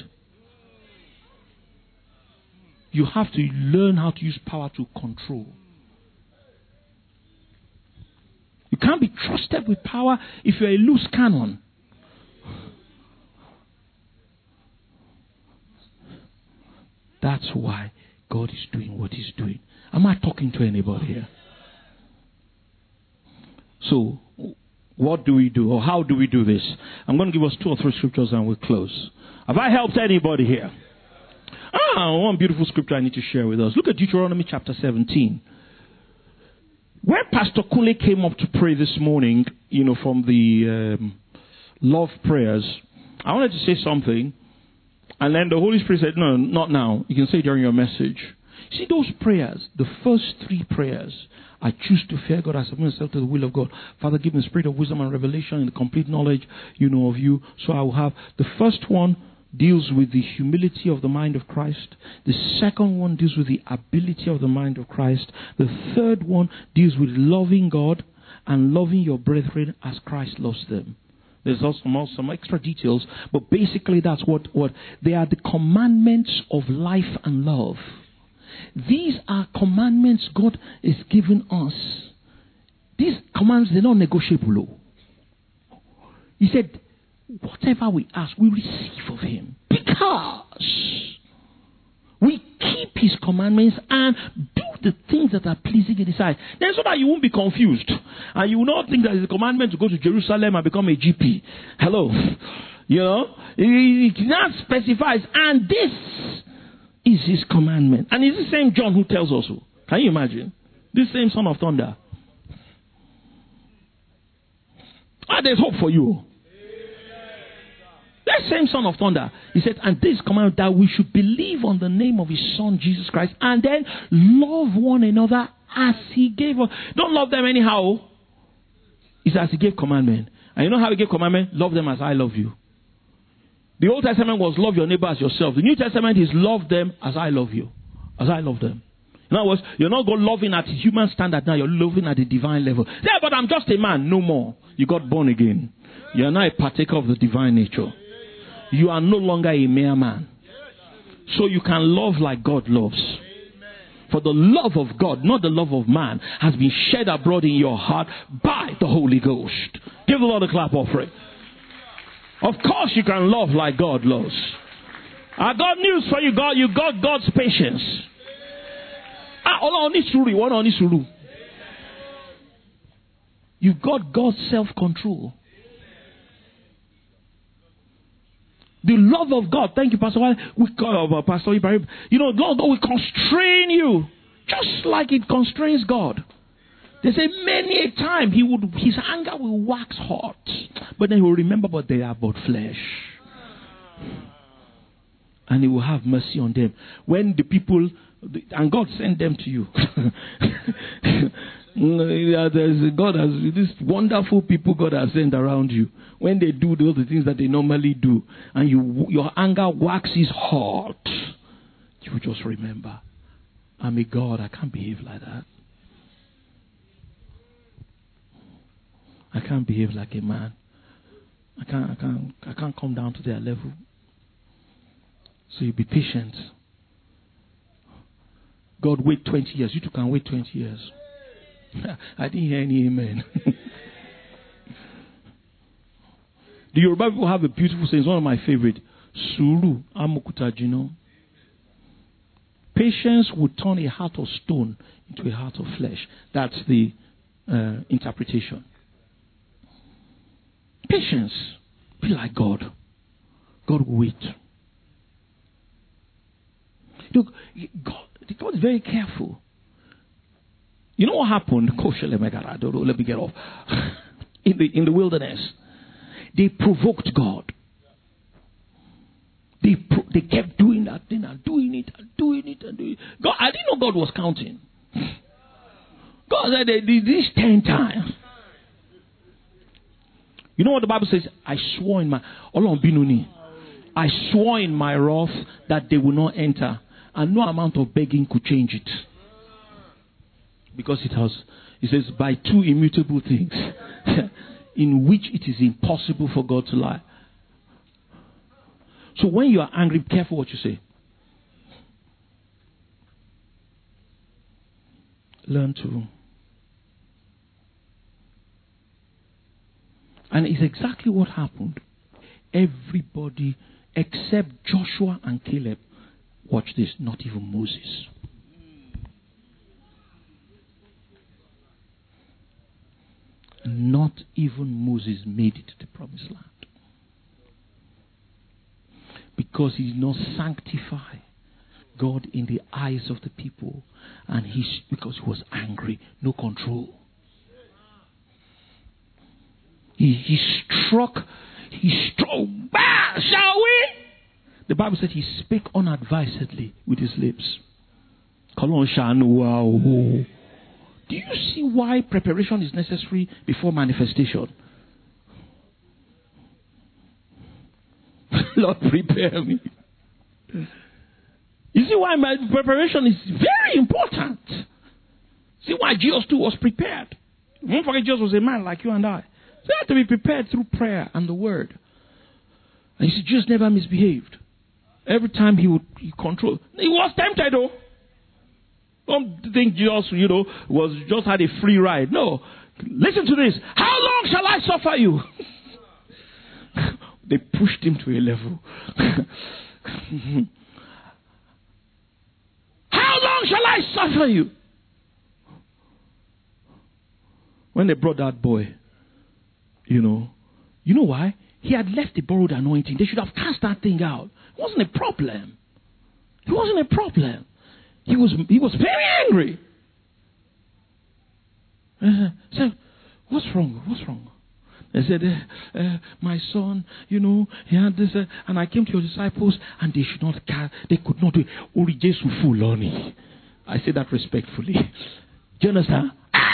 [SPEAKER 1] you have to learn how to use power to control. You can't be trusted with power if you're a loose cannon. That's why God is doing what he's doing. Am I talking to anybody here? So, what do we do, or how do we do this? I'm going to give us 2 or 3 scriptures and we'll close. Have I helped anybody here? One beautiful scripture I need to share with us. Look at Deuteronomy chapter 17. When Pastor Kunle came up to pray this morning, you know, from the love prayers, I wanted to say something. And then the Holy Spirit said, no, not now. You can say it during your message. See those prayers, the first 3 prayers. I choose to fear God. I submit myself to the will of God. Father, give me the spirit of wisdom and revelation and the complete knowledge, you know, of you. So I will have the first one, deals with the humility of the mind of Christ. The second one deals with the ability of the mind of Christ. The third one deals with loving God and loving your brethren as Christ loves them. There's also some extra details, but basically that's what they are, the commandments of life and love. These are commandments God is giving us. These commands, they're not negotiable. He said, whatever we ask, we receive of him. Because we keep his commandments and do the things that are pleasing in his sight. Then so that you won't be confused. And you will not think that it's a commandment to go to Jerusalem and become a GP. Hello. You know, he now specifies, and this is his commandment. And it's the same John who tells us so. Can you imagine? This same son of thunder. There's hope for you. That same son of thunder. He said, and this command that we should believe on the name of his son Jesus Christ and then love one another as he gave us. Don't love them anyhow. It's as he gave commandment. And you know how he gave commandment? Love them as I love you. The Old Testament was love your neighbor as yourself. The New Testament is love them as I love you. As I love them. In other words, you're not going loving at human standard now. You're loving at the divine level. Yeah, but I'm just a man. No more. You got born again. You are now a partaker of the divine nature. You are no longer a mere man. So you can love like God loves. For the love of God, not the love of man, has been shed abroad in your heart by the Holy Ghost. Give the Lord a clap offering. Of course you can love like God loves. I got news for you, God. You got God's patience. You got God's self-control. The love of God. Thank you, Pastor. We call Pastor Ibrahim. You know, God will constrain you. Just like it constrains God. They say many a time his anger will wax hot. But then he will remember, but they are but flesh. And he will have mercy on them. When the people, and God sent them to you. God has these wonderful people God has sent around you. When they do all the things that they normally do, and your anger waxes hot, you just remember, I'm a God. I can't behave like that. I can't behave like a man. I can't come down to their level. So you be patient. God wait 20 years. You two can wait 20 years. I didn't hear any amen. The Yoruba people have a beautiful saying. It's one of my favorite. Suru amukutajino. Patience will turn a heart of stone into a heart of flesh. That's the interpretation. Patience. Be like God. God will wait. Look, God is very careful. You know what happened? Let me get off. In the wilderness, they provoked God. They kept doing that thing and doing it and doing it and doing it. God, I didn't know God was counting. God said they did this 10 times. You know what the Bible says? I swore in my wrath that they will not enter, and no amount of begging could change it. Because it says, by two immutable things in which it is impossible for God to lie. So when you are angry, be careful what you say. Learn to. And it's exactly what happened. Everybody except Joshua and Caleb. Watch this, not even Moses. Not even Moses made it to the promised land. Because he did not sanctify God in the eyes of the people. And because he was angry, no control. He struck, bah, shall we? The Bible said he spake unadvisedly with his lips. Do you see why preparation is necessary before manifestation? Lord, prepare me. You see why my preparation is very important. See why Jesus too was prepared. Don't forget, Jesus was a man like you and I. So he had to be prepared through prayer and the word. And you see, Jesus never misbehaved. Every time he controlled. He was tempted though. Don't think Jesus, was just had a free ride. No. Listen to this. How long shall I suffer you? They pushed him to a level. How long shall I suffer you? When they brought that boy, you know why? He had left the borrowed anointing. They should have cast that thing out. It wasn't a problem. It wasn't a problem. He was very angry. So, what's wrong? What's wrong? They said, my son, he had this, and I came to your disciples, and they could not do it. Ori Jesu fulani. I say that respectfully. Do you understand?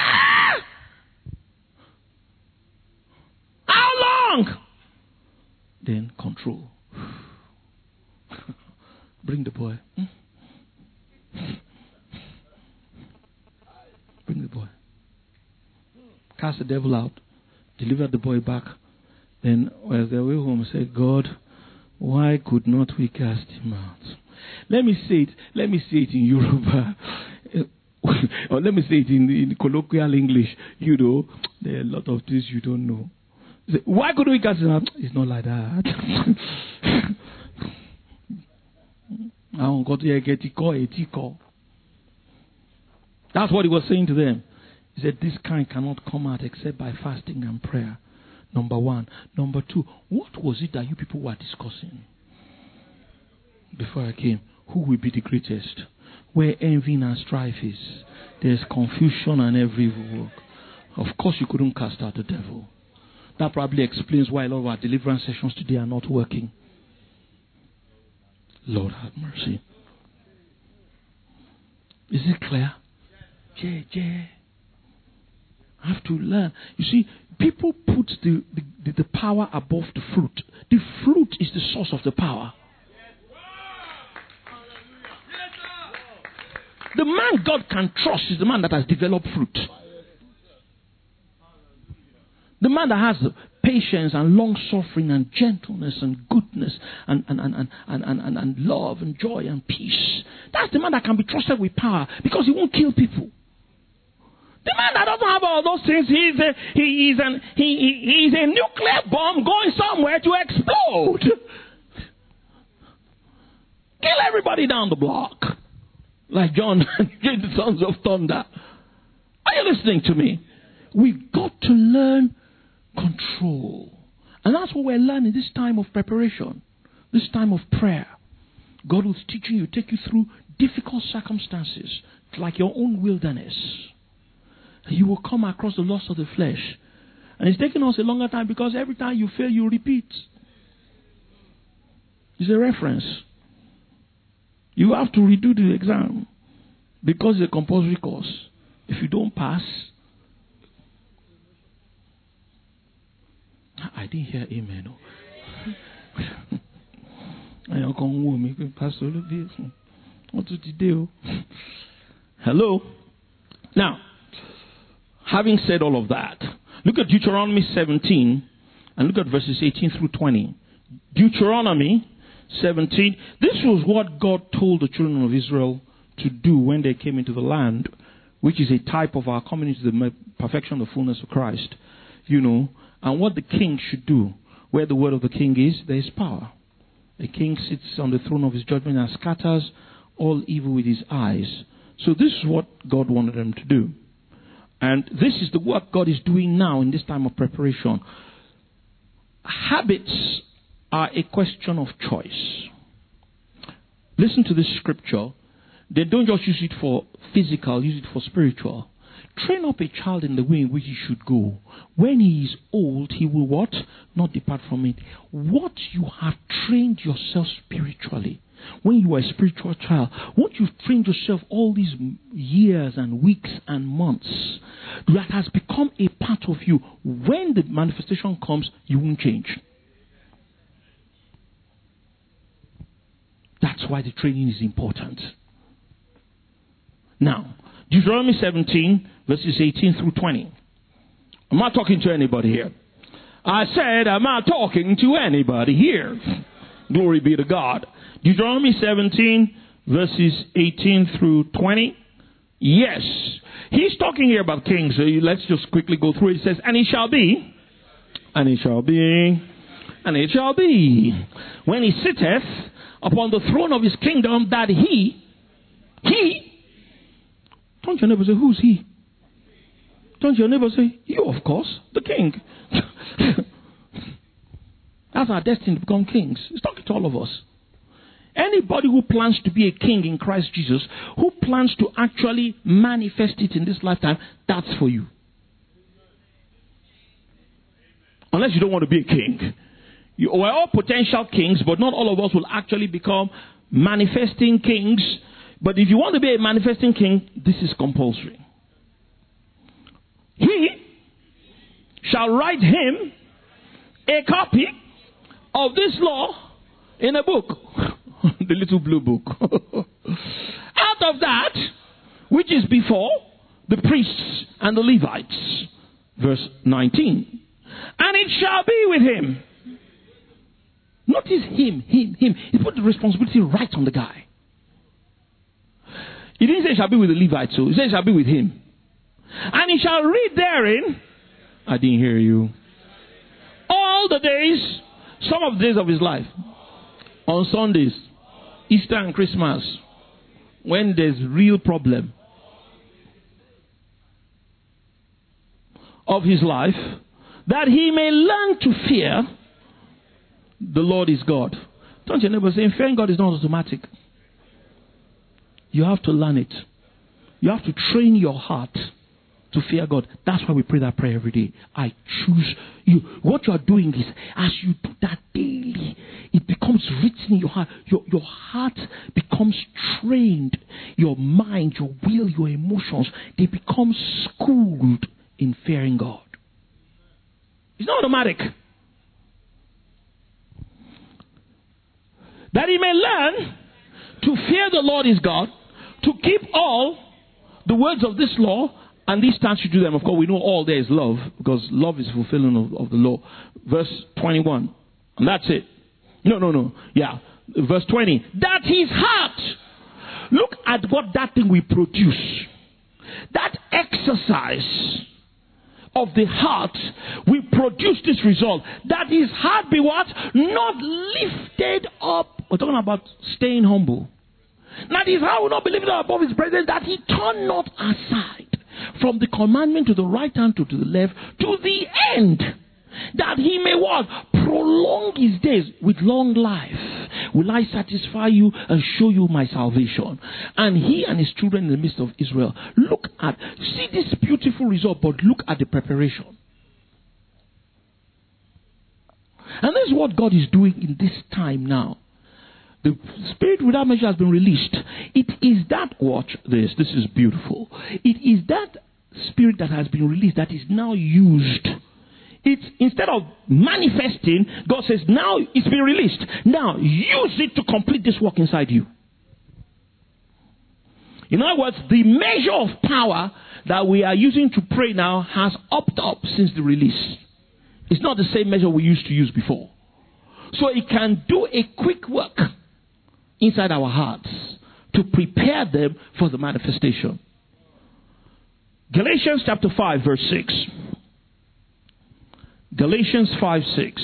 [SPEAKER 1] How long? Then control. Bring the boy. Bring the boy. Cast the devil out. Deliver the boy back. Then, as they went home, said, God, why could not we cast him out? Let me say it in Yoruba. Or let me say it in colloquial English. There are a lot of things you don't know. Why couldn't we cast him out? It's not like that. That's what he was saying to them. He said, this kind cannot come out except by fasting and prayer. Number one. Number two, what was it that you people were discussing before I came? Who will be the greatest? Where envy and strife is, there's confusion and every evil work. Of course you couldn't cast out the devil. That probably explains why a lot of our deliverance sessions today are not working. Lord have mercy. Is it clear? Yeah. I have to learn. You see, people put the power above the fruit. The fruit is the source of the power. The man God can trust is the man that has developed fruit. The man that has patience and long suffering and gentleness and goodness and love and joy and peace. That's the man that can be trusted with power because he won't kill people. The man that doesn't have all those things, he's a nuclear bomb going somewhere to explode. Kill everybody down the block. Like John and the Sons of Thunder. Are you listening to me? We've got to learn control. And that's what we're learning this time of preparation. This time of prayer. God will teach you, take you through difficult circumstances. Like your own wilderness. You will come across the loss of the flesh. And it's taking us a longer time because every time you fail, you repeat. It's a reference. You have to redo the exam because it's a compulsory course. If you don't pass, I didn't hear amen. Hello? Now, having said all of that, look at Deuteronomy 17 and look at verses 18 through 20. Deuteronomy 17. This was what God told the children of Israel to do when they came into the land, which is a type of our coming into the perfection of the fullness of Christ. And what the king should do. Where the word of the king is, there is power. The king sits on the throne of his judgment and scatters all evil with his eyes. So this is what God wanted them to do. And this is the work God is doing now in this time of preparation. Habits are a question of choice. Listen to this scripture. They don't just use it for physical, use it for spiritual. Train up a child in the way in which he should go. When he is old, he will what? Not depart from it. What you have trained yourself spiritually. When you are a spiritual child, what you've trained yourself all these years and weeks and months, that has become a part of you. When the manifestation comes, you won't change. That's why the training is important. Now, Deuteronomy 17, verses 18 through 20. I'm not talking to anybody here. I said, I'm not talking to anybody here. Glory be to God. Deuteronomy 17, verses 18 through 20. Yes. He's talking here about kings. So let's just quickly go through it. It says, and it shall be, and it shall be, and it shall be, when he sitteth upon the throne of his kingdom, that he, don't your neighbor say, who's he? Don't your neighbor say, you, of course, the king. That's our destiny to become kings. He's talking to all of us. Anybody who plans to be a king in Christ Jesus, who plans to actually manifest it in this lifetime, that's for you. Unless you don't want to be a king. We're all potential kings, but not all of us will actually become manifesting kings. But if you want to be a manifesting king, this is compulsory. He shall write him a copy of this law in a book. The little blue book. Out of that, which is before the priests and the Levites. Verse 19. And it shall be with him. Notice him. He put the responsibility right on the guy. He didn't say it shall be with the Levites, so he said it shall be with him. And he shall read therein, I didn't hear you, all the days, some of the days of his life. On Sundays, Easter and Christmas, when there's real problem of his life, that he may learn to fear the Lord is God. Don't your neighbor say, fearing God is not automatic. You have to learn it. You have to train your heart to fear God. That's why we pray that prayer every day. I choose you. What you are doing is, as you do that daily, it becomes written in your heart. Your heart becomes trained. Your mind, your will, your emotions, they become schooled in fearing God. It's not automatic. That he may learn to fear the Lord his God, to keep all the words of this law, and these statutes to do them. Of course, we know all there is love, because love is fulfilling of the law. Verse 21. And that's it. No. Yeah. Verse 20. That his heart. Look at what that thing will produce. That exercise of the heart will produce this result. That his heart be what? Not lifted up. We're talking about staying humble. That his heart will not be lifted up above his presence. That he turn not aside from the commandment to the right hand to the left, to the end, that he may what? Prolong his days with long life. Will I satisfy you and show you my salvation? And he and his children in the midst of Israel. See this beautiful result, but look at the preparation. And this is what God is doing in this time now. The Spirit without measure has been released. It is that, watch this is beautiful. It is that Spirit that has been released that is now used. It's instead of manifesting, God says, now it's been released. Now use it to complete this work inside you. In other words, the measure of power that we are using to pray now has upped up since the release. It's not the same measure we used to use before. So it can do a quick work inside our hearts to prepare them for the manifestation. Galatians chapter 5 verse 6. Galatians 5:6.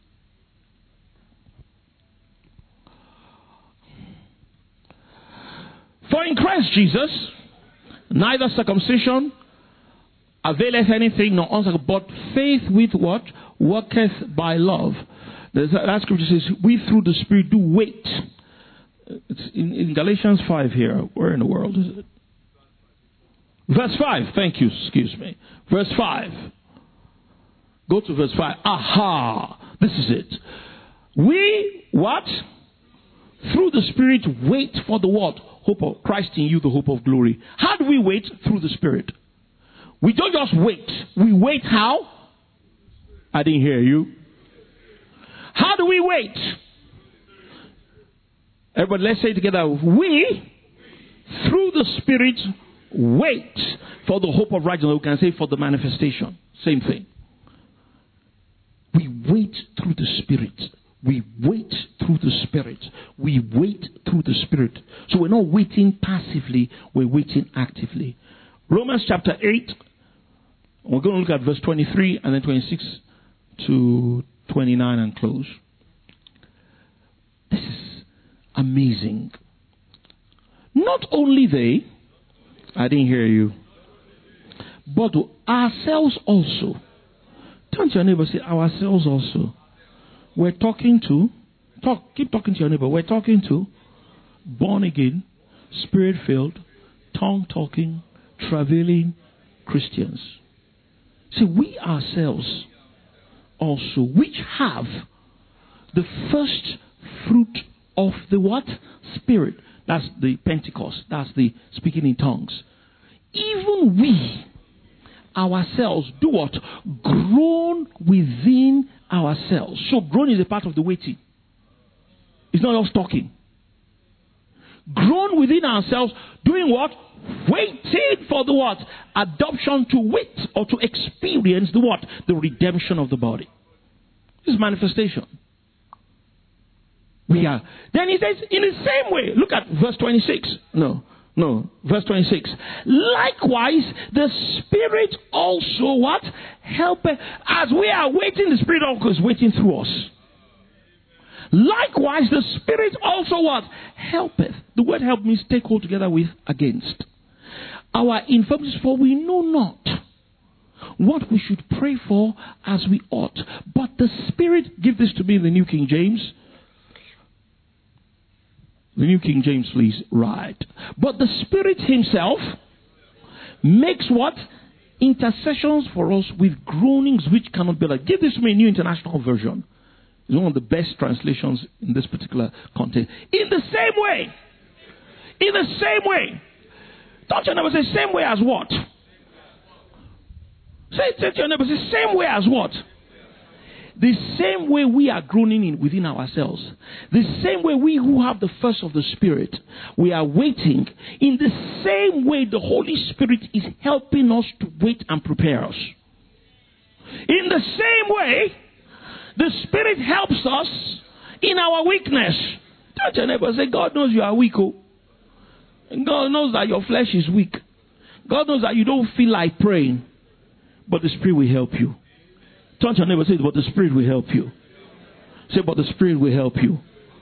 [SPEAKER 1] For in Christ Jesus, neither circumcision availeth anything, nor uncircumcision, but faith with what? Worketh by love. That scripture says, we through the Spirit do wait. It's in Galatians 5 here. Where in the world is it? Verse 5. Thank you. Excuse me. Verse 5. Go to verse 5. Aha. This is it. We, what? Through the Spirit wait for the what? Hope of Christ in you, the hope of glory. How do we wait? Through the Spirit. We don't just wait. We wait how? I didn't hear you. How do we wait? Everybody, let's say together. We, through the Spirit, wait for the hope of righteousness. We can say for the manifestation. Same thing. We wait through the Spirit. We wait through the Spirit. We wait through the Spirit. So we're not waiting passively, we're waiting actively. Romans chapter 8, we're going to look at verse 23 and then 26 to 29 and close. This is amazing. Not only they, I didn't hear you, but ourselves also. Turn to your neighbor and say, ourselves also. We're talking to, keep talking to your neighbor. We're talking to born again, spirit filled, tongue talking, traveling Christians. See, we ourselves also, which have the first fruit of the what? Spirit. That's the Pentecost. That's the speaking in tongues. Even we ourselves do what? Groan within ourselves. So groan is a part of the waiting. It's not just talking. Groan within ourselves, doing what? Waiting for the what? Adoption, to wait or to experience the what? The redemption of the body. This is manifestation. We are. Then he says, in the same way, look at verse 26. Verse 26. Likewise, the Spirit also what? Helpeth. As we are waiting, the Spirit also is waiting through us. Likewise, the Spirit also what? Helpeth. The word help means take hold together with against. Our infirmities, for we know not what we should pray for as we ought. But the Spirit, give this to me in the New King James. The New King James, please. Right. But the Spirit himself makes what? Intercessions for us with groanings which cannot be uttered. Give this to me, New International Version. It's one of the best translations in this particular context. In the same way. In the same way. Touch your neighbor, say same way as what? Say to your neighbor, say same way as what? The same way we are groaning within ourselves. The same way we who have the first of the Spirit, we are waiting. In the same way the Holy Spirit is helping us to wait and prepare us. In the same way, the Spirit helps us in our weakness. Touch your neighbor, say, God knows you are weak. Oh. And God knows that your flesh is weak. God knows that you don't feel like praying. But the Spirit will help you. Turn to your neighbor, say, but the Spirit will help you. Say, but the Spirit will help you.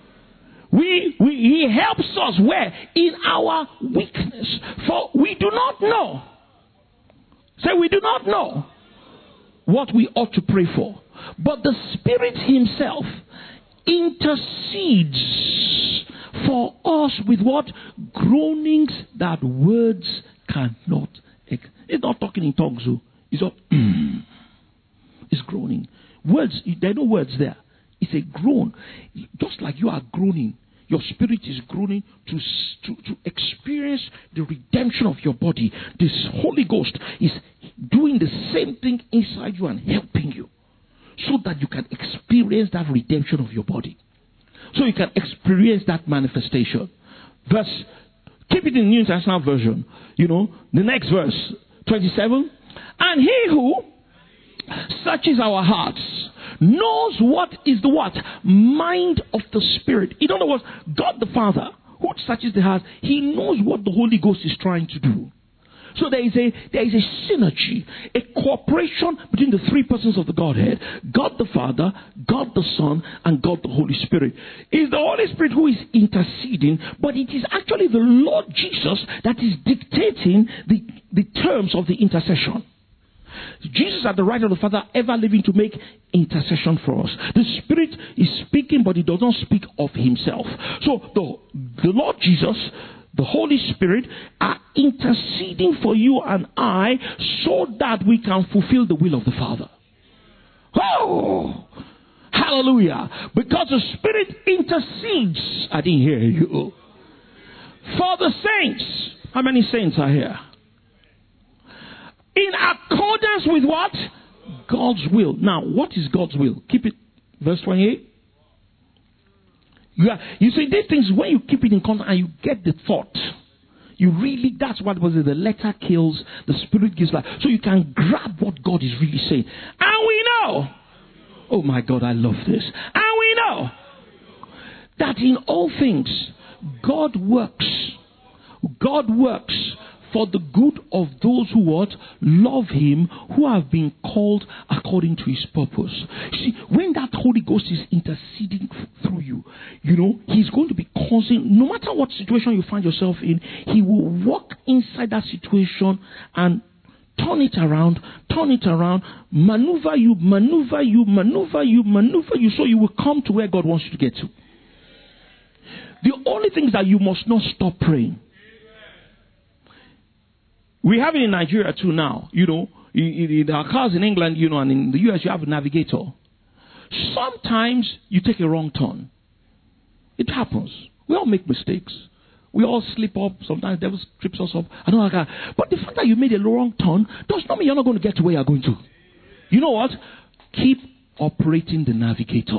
[SPEAKER 1] He helps us where? In our weakness. For we do not know. Say, we do not know what we ought to pray for. But the Spirit himself intercedes for us with what? Groanings that words cannot. It's not talking in tongues. It's not. It's groaning. Words, there are no words there. It's a groan. Just like you are groaning, your spirit is groaning to experience the redemption of your body. This Holy Ghost is doing the same thing inside you and helping you so that you can experience that redemption of your body. So you can experience that manifestation. Verse, keep it in the New International Version. The next verse, 27. And he who searches our hearts knows what is the what? Mind of the Spirit. In other words, God the Father, who searches the heart, he knows what the Holy Ghost is trying to do. So there is a synergy, a cooperation between the three persons of the Godhead. God the Father, God the Son, and God the Holy Spirit. It's the Holy Spirit who is interceding, but it is actually the Lord Jesus that is dictating the terms of the intercession. Jesus at the right of the Father, ever living to make intercession for us. The Spirit is speaking, but he does not speak of himself. So the Lord Jesus, the Holy Spirit, are interceding for you and I so that we can fulfill the will of the Father. Oh! Hallelujah. Because the Spirit intercedes. I didn't hear you. For the saints. How many saints are here? In accordance with what? God's will. Now, what is God's will? Keep it. Verse 28. You see, these things, when you keep it in context and you get the thought, that's what was it? The letter kills, the spirit gives life. So you can grab what God is really saying. And we know, oh my God, I love this. And we know that in all things, God works for the good of those who what? Love Him, who have been called according to His purpose. See, when that Holy Ghost is interceding through you, He's going to be causing, no matter what situation you find yourself in, He will walk inside that situation and turn it around, maneuver you, so you will come to where God wants you to get to. The only thing is that you must not stop praying. We have it in Nigeria too now, in our cars in England, and in the US you have a navigator. Sometimes you take a wrong turn. It happens. We all make mistakes. We all slip up. Sometimes the devil trips us up. I don't know that. But the fact that you made a wrong turn does not mean you're not going to get to where you're going to. You know what? Keep operating the navigator.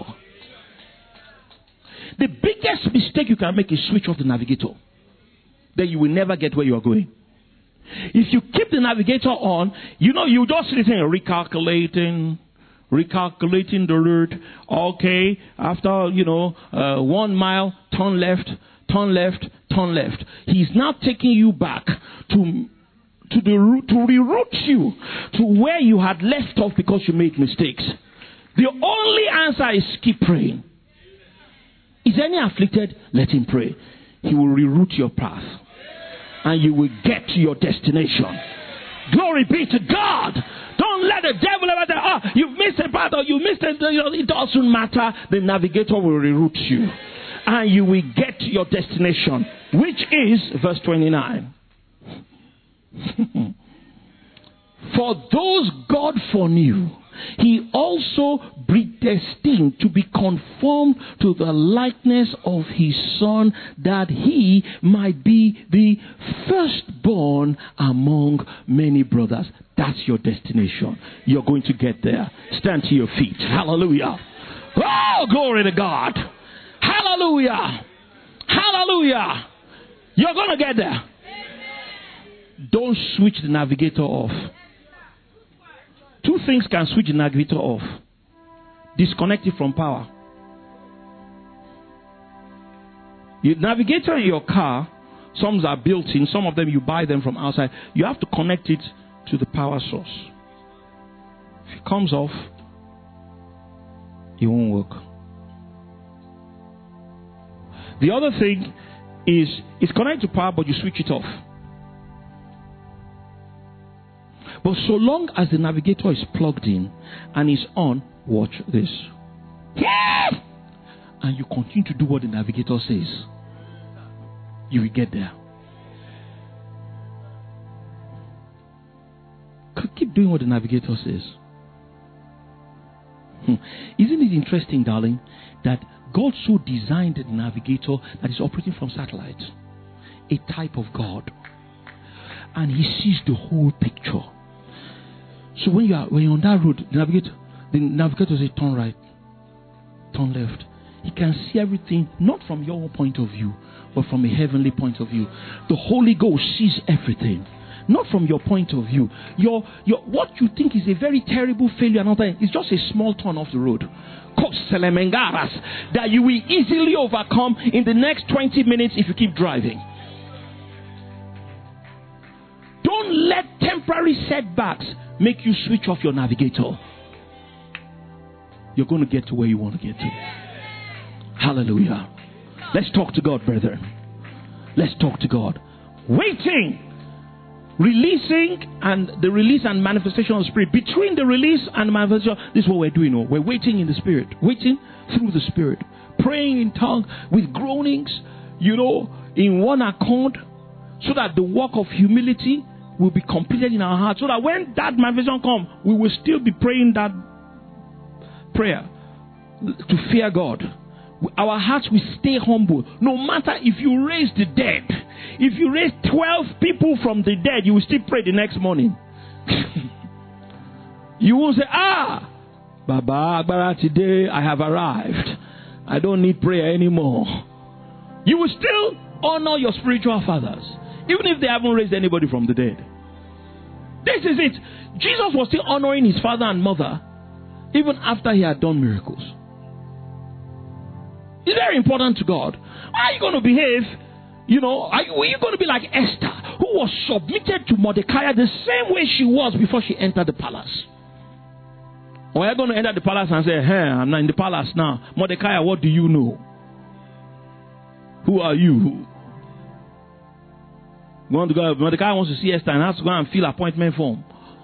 [SPEAKER 1] The biggest mistake you can make is switch off the navigator. Then you will never get where you are going. If you keep the navigator on, you just sit there recalculating the route. Okay, after 1 mile, turn left. He's now taking you back to the route, to reroute you to where you had left off because you made mistakes. The only answer is keep praying. Is any afflicted? Let him pray. He will reroute your path. And you will get to your destination. Glory be to God. Don't let the devil ever say, you've missed a part or you missed it. It doesn't matter. The navigator will reroute you. And you will get to your destination. Which is verse 29. For those God foreknew, He also predestined to be conformed to the likeness of His Son, that He might be the firstborn among many brothers. That's your destination. You're going to get there. Stand to your feet. Hallelujah. Oh, glory to God. Hallelujah. Hallelujah. You're going to get there. Don't switch the navigator off. Two things can switch the navigator off. Disconnect it from power. Your navigator in your car, some are built in, some of them you buy them from outside. You have to connect it to the power source. If it comes off, it won't work. The other thing is, it's connected to power, but you switch it off. But so long as the navigator is plugged in and is on, watch this. Yeah! And you continue to do what the navigator says, you will get there. Keep doing what the navigator says. Isn't it interesting, darling, that God so designed the navigator that is operating from satellites, a type of God, and He sees the whole picture. So when you're on that road, the navigator says turn right, turn left. He can see everything, not from your own point of view, but from a heavenly point of view. The Holy Ghost sees everything, not from your point of view. Your what you think is a very terrible failure, is just a small turn off the road. That you will easily overcome in the next 20 minutes if you keep driving. Don't let temporary setbacks make you switch off your navigator. You're going to get to where you want to get to. Hallelujah. Let's talk to God, brethren. Let's talk to God. Waiting. Releasing and the release and manifestation of the Spirit. Between the release and the manifestation, this is what we're doing. We're waiting in the Spirit. Waiting through the Spirit. Praying in tongues with groanings, in one accord, so that the work of humility will be completed in our hearts. So that when that manifestation comes, we will still be praying that prayer to fear God. Our hearts will stay humble. No matter if you raise the dead. If you raise 12 people from the dead, you will still pray the next morning. You won't say, Baba Agbara, today I have arrived. I don't need prayer anymore. You will still honor your spiritual fathers, even if they haven't raised anybody from the dead. This is it. Jesus was still honoring his father and mother even after he had done miracles. It's very important to God. How are you going to behave? Are you going to be like Esther, who was submitted to Mordecai the same way she was before she entered the palace? Or are you going to enter the palace and say, hey, I'm not in the palace now. Mordecai, what do you know? Who are you? Going to go, Mordecai wants to see Esther and has to go and fill appointment form.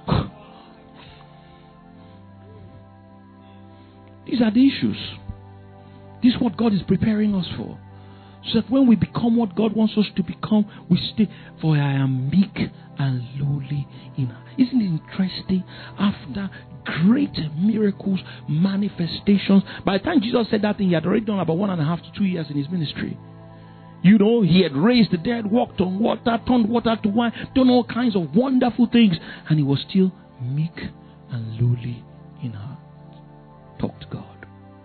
[SPEAKER 1] These are the issues. This is what God is preparing us for. So that when we become what God wants us to become, we stay. For I am meek and lowly in heart. Isn't it interesting? After great miracles, manifestations, by the time Jesus said that thing, he had already done about 1.5 to 2 years in his ministry. He had raised the dead, walked on water, turned water to wine, done all kinds of wonderful things, and he was still meek and lowly in heart. Talk to God.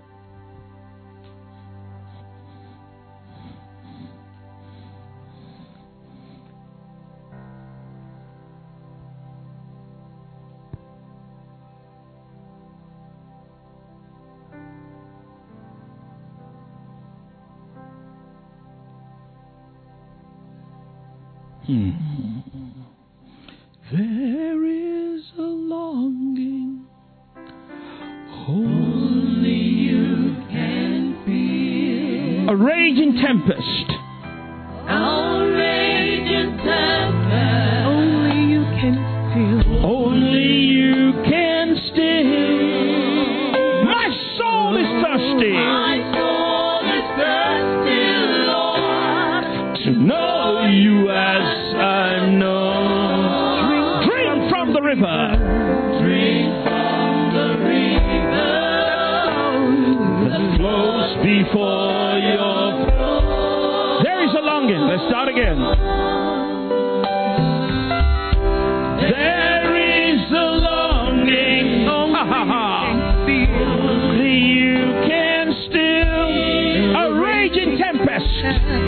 [SPEAKER 1] There is a longing only you can feel. A raging tempest. A raging tempest. Only you can feel. Only you can still. My soul is thirsty. My soul is thirsty, Lord, to know you as I know. Drink from the river. Drink from the river that flows before your throne. There is a longing. Let's start again. There is a longing. Ha ha ha. Only you can still. A raging tempest.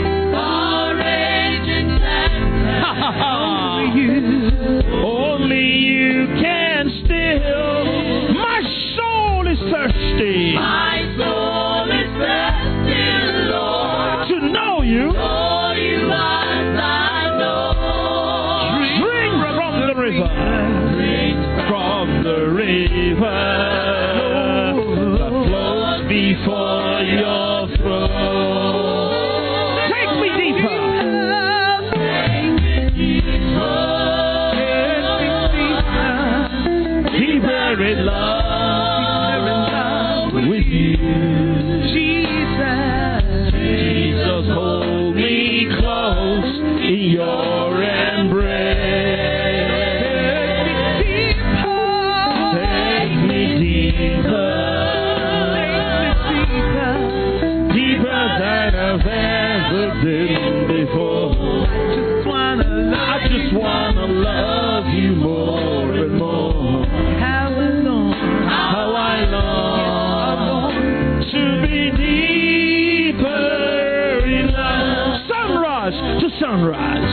[SPEAKER 1] Only you can still. My soul is thirsty. My soul is thirsty, Lord, to know you. Know you as I know. Drink from the river. Drink from the river that flows before your throne. Take me deeper. In love with you, Jesus, hold me close in your embrace. Take me deeper, deeper than I've ever been before. I just wanna love you more and more. Sunrise.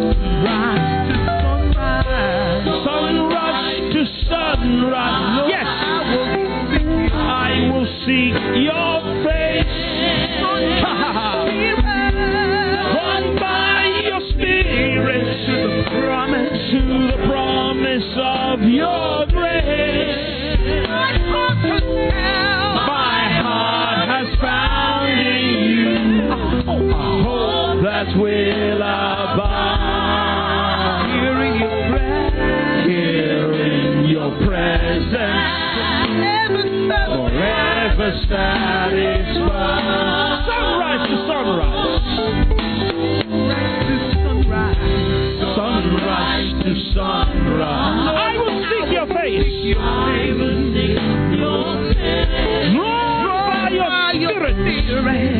[SPEAKER 1] Sunrise to sunrise. Yes, I will seek your face. Run by your spirit to the promise of your grace. My heart has found in you a hope that will abide. Here in your presence, forever satisfied. Sunrise to sunrise. Sunrise to sunrise. I will seek your face. Lord, by your spirit.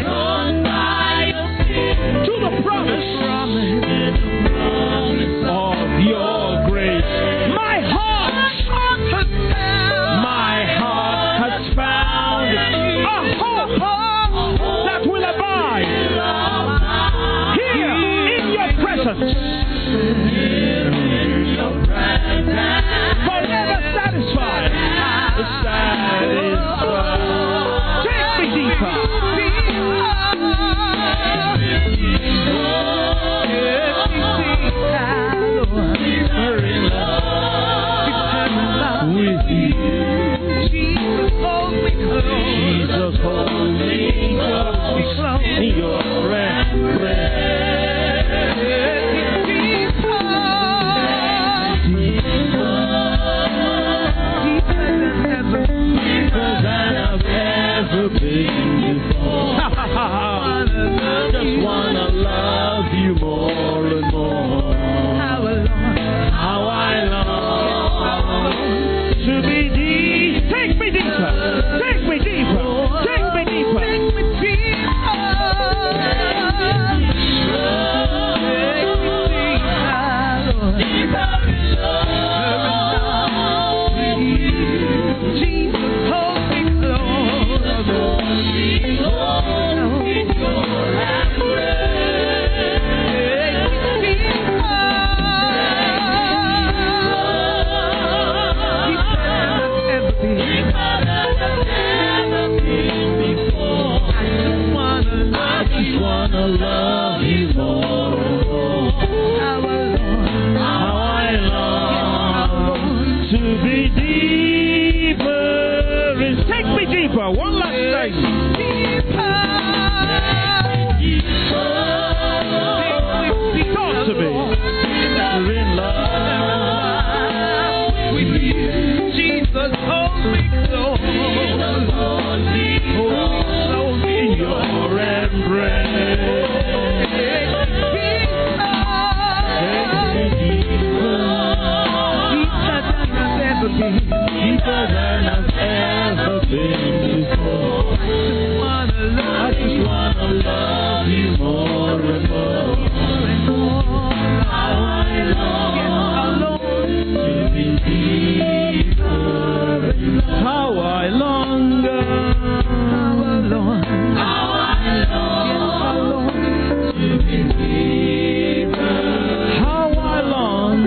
[SPEAKER 1] To the promise of your grace. My heart has found a hope deeper. One last time. Talk to me. We're in love with you. Jesus, hold me close. Hold me close in your embrace. Deeper than I've ever been before. I just wanna love you more and more. How I long to be deeper in love. How I long to be deeper. How I long.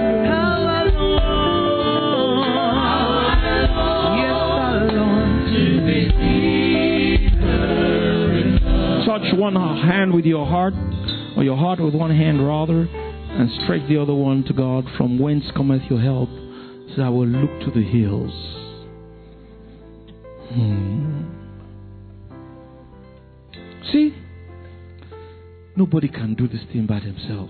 [SPEAKER 1] Touch one hand with your heart, or your heart with one hand rather, and stretch the other one to God. From whence cometh your help? So I will look to the hills. See, nobody can do this thing by themselves.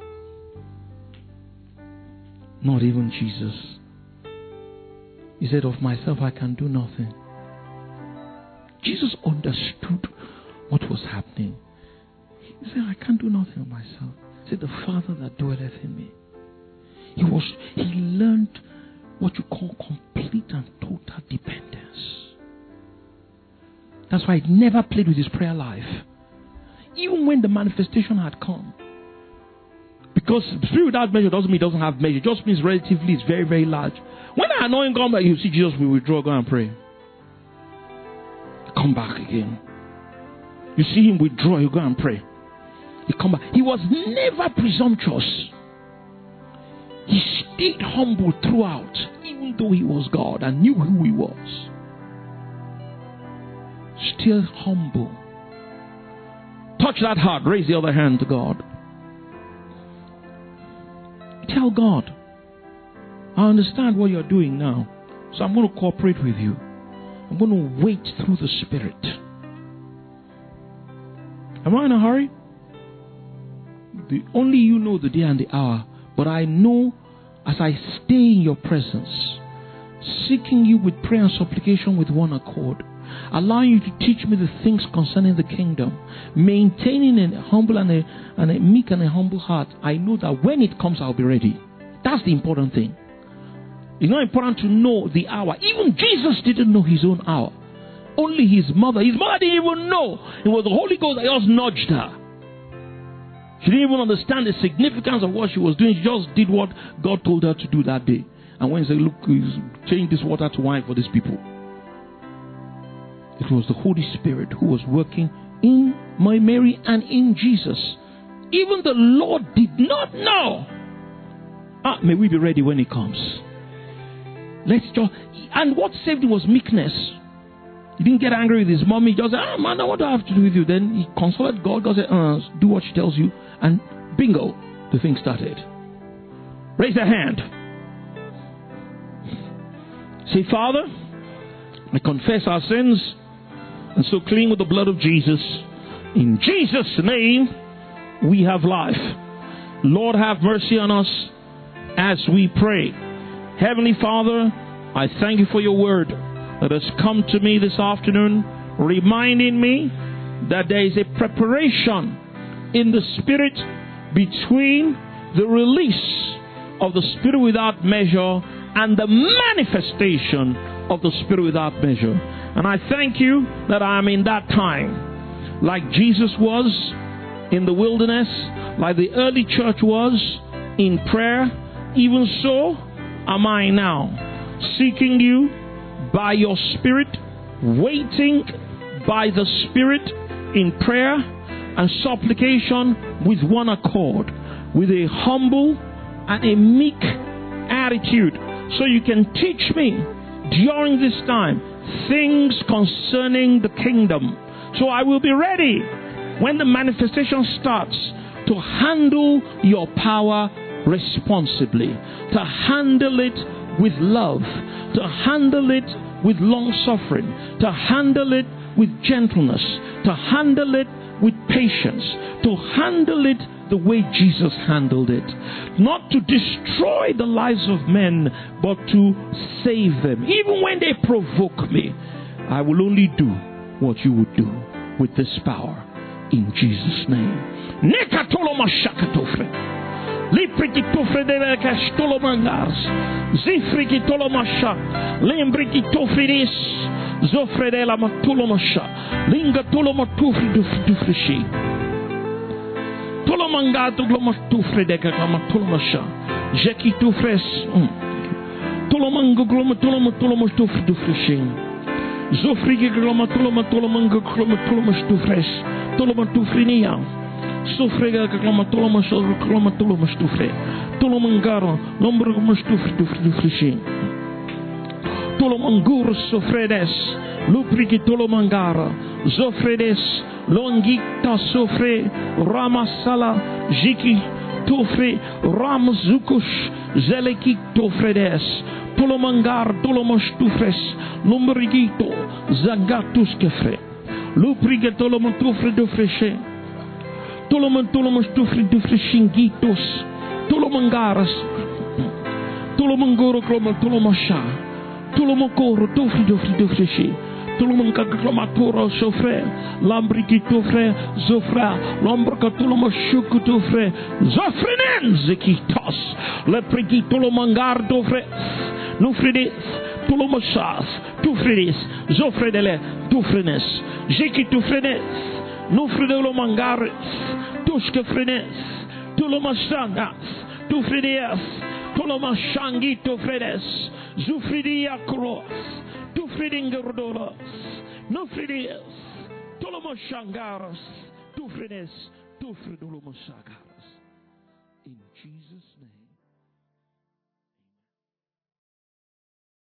[SPEAKER 1] Not even Jesus. He said, of myself I can do nothing. Jesus understood what was happening. He said, I can't do nothing of myself. He said, the Father that dwelleth in me. He learned what you call complete and total dependence. That's why he never played with his prayer life. Even when the manifestation had come. Because spirit without measure doesn't mean it doesn't have measure. It just means relatively it's very, very large. When the anointing comes back, you see Jesus will withdraw, go and pray. Come back again. You see him withdraw, you go and pray. He come back. He was never presumptuous. He stayed humble throughout, even though he was God and knew who he was. Still humble. Touch that heart. Raise the other hand to God. Tell God, I understand what you're doing now, so I'm going to cooperate with you. I'm going to wait through the Spirit. Am I in a hurry? Only you know the day and the hour. But I know as I stay in your presence, seeking you with prayer and supplication with one accord, allowing you to teach me the things concerning the kingdom, maintaining a humble and a meek and a humble heart, I know that when it comes, I'll be ready. That's the important thing. It's not important to know the hour. Even Jesus didn't know his own hour. Only his mother. His mother didn't even know. It was the Holy Ghost that just nudged her. She didn't even understand the significance of what she was doing. She just did what God told her to do that day. And when he said, look, change this water to wine for these people. It was the Holy Spirit who was working in Mary and in Jesus. Even the Lord did not know. May we be ready when he comes. And what saved him was meekness. He didn't get angry with his mom. He just said, man, what do I have to do with you? Then he consulted God. God said, do what she tells you. And bingo, the thing started. Raise your hand. Say, Father, I confess our sins and so clean with the blood of Jesus. In Jesus' name, we have life. Lord, have mercy on us as we pray. Heavenly Father, I thank you for your word that has come to me this afternoon, reminding me that there is a preparation in the Spirit between the release of the Spirit without measure and the manifestation of the Spirit without measure. And I thank you that I am in that time, like Jesus was in the wilderness, like the early church was in prayer. Even so am I now, seeking you by your Spirit, waiting by the Spirit in prayer and supplication with one accord, with a humble and a meek attitude, so you can teach me during this time things concerning the kingdom, so I will be ready when the manifestation starts to handle your power responsibly, to handle it with love, to handle it with long suffering, to handle it with gentleness, to handle it with patience, to handle it the way Jesus handled it. Not to destroy the lives of men, but to save them. Even when they provoke me, I will only do what you would do with this power. In Jesus' name. Lipriki tofre de vekash tolomangars. Zifriki tolomasha. Lembriki tofridis. Zofre de la matolomasha. Linga tolomatufri dufrishi. Tolomangado glomatufre de gamatolomasha. Jeki tufres. Tolomango glomatolomatolomatufri dufrishi. Zofriki glomatolomatolomango glomatolomatufres. Tolomatufrinia. Sofrega clamatoloma clamatoloma stufre tolomangaro lombro stufre dufrishi tolomangur sofredes lupriki tolomangara zofredes longita sofre ramasala jiki tofre ramzukush zeleki tofredes tolomangar tolomastufres lombrigito zagatus kefre lupriki tolomantufre dufrishi Toloman stufri dufrishingitos, tolomangaras, tolomangoro tolomasha, tolomokoro dufrishi, tolomangaklomatoro sofre, lambriki tofre, zofra, lambraka tolomashuku tofre, zofrenen zekitos, lepriki tolomangar dofre, nufridis, tolomashas, tufridis, zofredele, tufrenes, jeki tufrenes, nufridelo mangaris. Tuske frenes, tulomasangas, tufridias, tulomasangito fredes, zufridia cross, tufridingerdolas, nufridias, tulomasangaras, tufrides, tufridolomasagar.